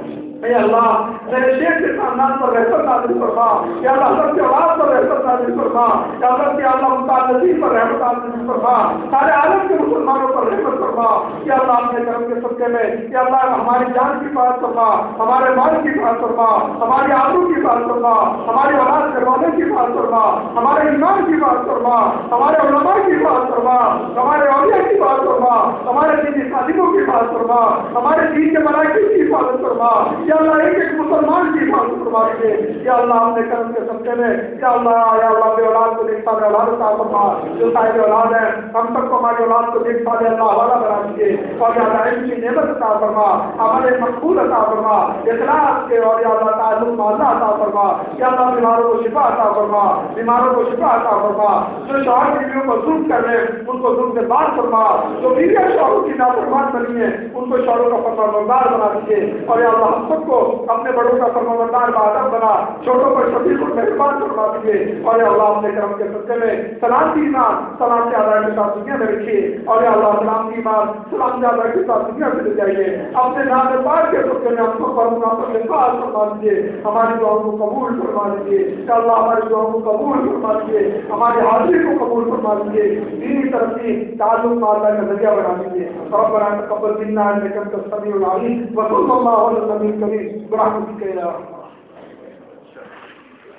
اے اللہ۔ میرے شیخ کے خاندان پر رحمت نازل فرما یا اللہ، سب کے اولاد پر رحمت نازل فرما یا اللہ، کہ اللہ متعلقین پر رحمت نازل فرما، سارے عالم کے مسلمانوں پر رحمت فرما یا اللہ۔ اپنے کرم کے صدقے میں یا اللہ ہماری جان کی بات فرما، ہمارے مال کی بات فرما، ہماری آبرو کی بات فرما، ہماری اولاد کروانے کی بات فرما، ہمارے ایمان کی بات فرما، ہمارے علماء کی بات فرما، ہمارے اولیاء کی بات فرما، ہمارے دینی خادموں کی بات فرما، ہمارے دین کے ملائکے کی حفاظت فرما یا اللہ۔ ایک ایک مسلمان کی حفاظت فرما دیجیے یا اللہ۔ اپنے کرم کے صدقے میں یا اللہ یا اللہ بے اولاد کو دیکھ سارے اولاد عطا فرما، جو صاحب اولاد ہیں ہم سب کو ہماری اولاد کو دیکھ سارے اللہ والا بنا دیجیے اور یا اللہ ان کی نعمت عطا فرما، ہمارے مقبول عطا فرما، اخلاص کے اور یا اللہ تعلق معاذہ عطا فرما یا اللہ۔ بیماروں کو شفا عطا فرما، بیماروں کو شفا عطا فرما، جو شوہر بیویوں کو ظلم کر رہے ہیں ان کو ظلم سے باز فرما، جو بیویاں شوہروں کی نافرمان بنی ہیں ان کو شوہروں کا فرمانبردار بنا دیجیے اور یا اللہ ہم سب کو اپنے بڑوں کا فرمانبردار بادب بنا، چھوٹوں پر شفیق اور مہربان فرما دیجیے اور یا اللہ اپنے کرم کے صدقے میں سلامتی ایمان سلامتی آدھار کے ساتھ دنیا میں رکھیے اور یا اللہ سلامتی ایمان سلامتی آدھار کے ساتھ دنیا میں لے جائیے، اپنے نام پاک کے صدقے میں ہم سب پر مناسب لفاظ فرما دیجیے، ہماری دعاؤں کو قبول فرما دیجیے یا اللہ، ہماری دعاؤں کو قبول فرما دیجیے، ہماری حاضری کو قبول فرما دیجیے، دینی ترقی تعلق معاذہ کا ذریعہ بنا دیجیے۔ ربنا تقبل منا انك انت السميع العليم وصلى الله على النبي الكريم برحمتك يا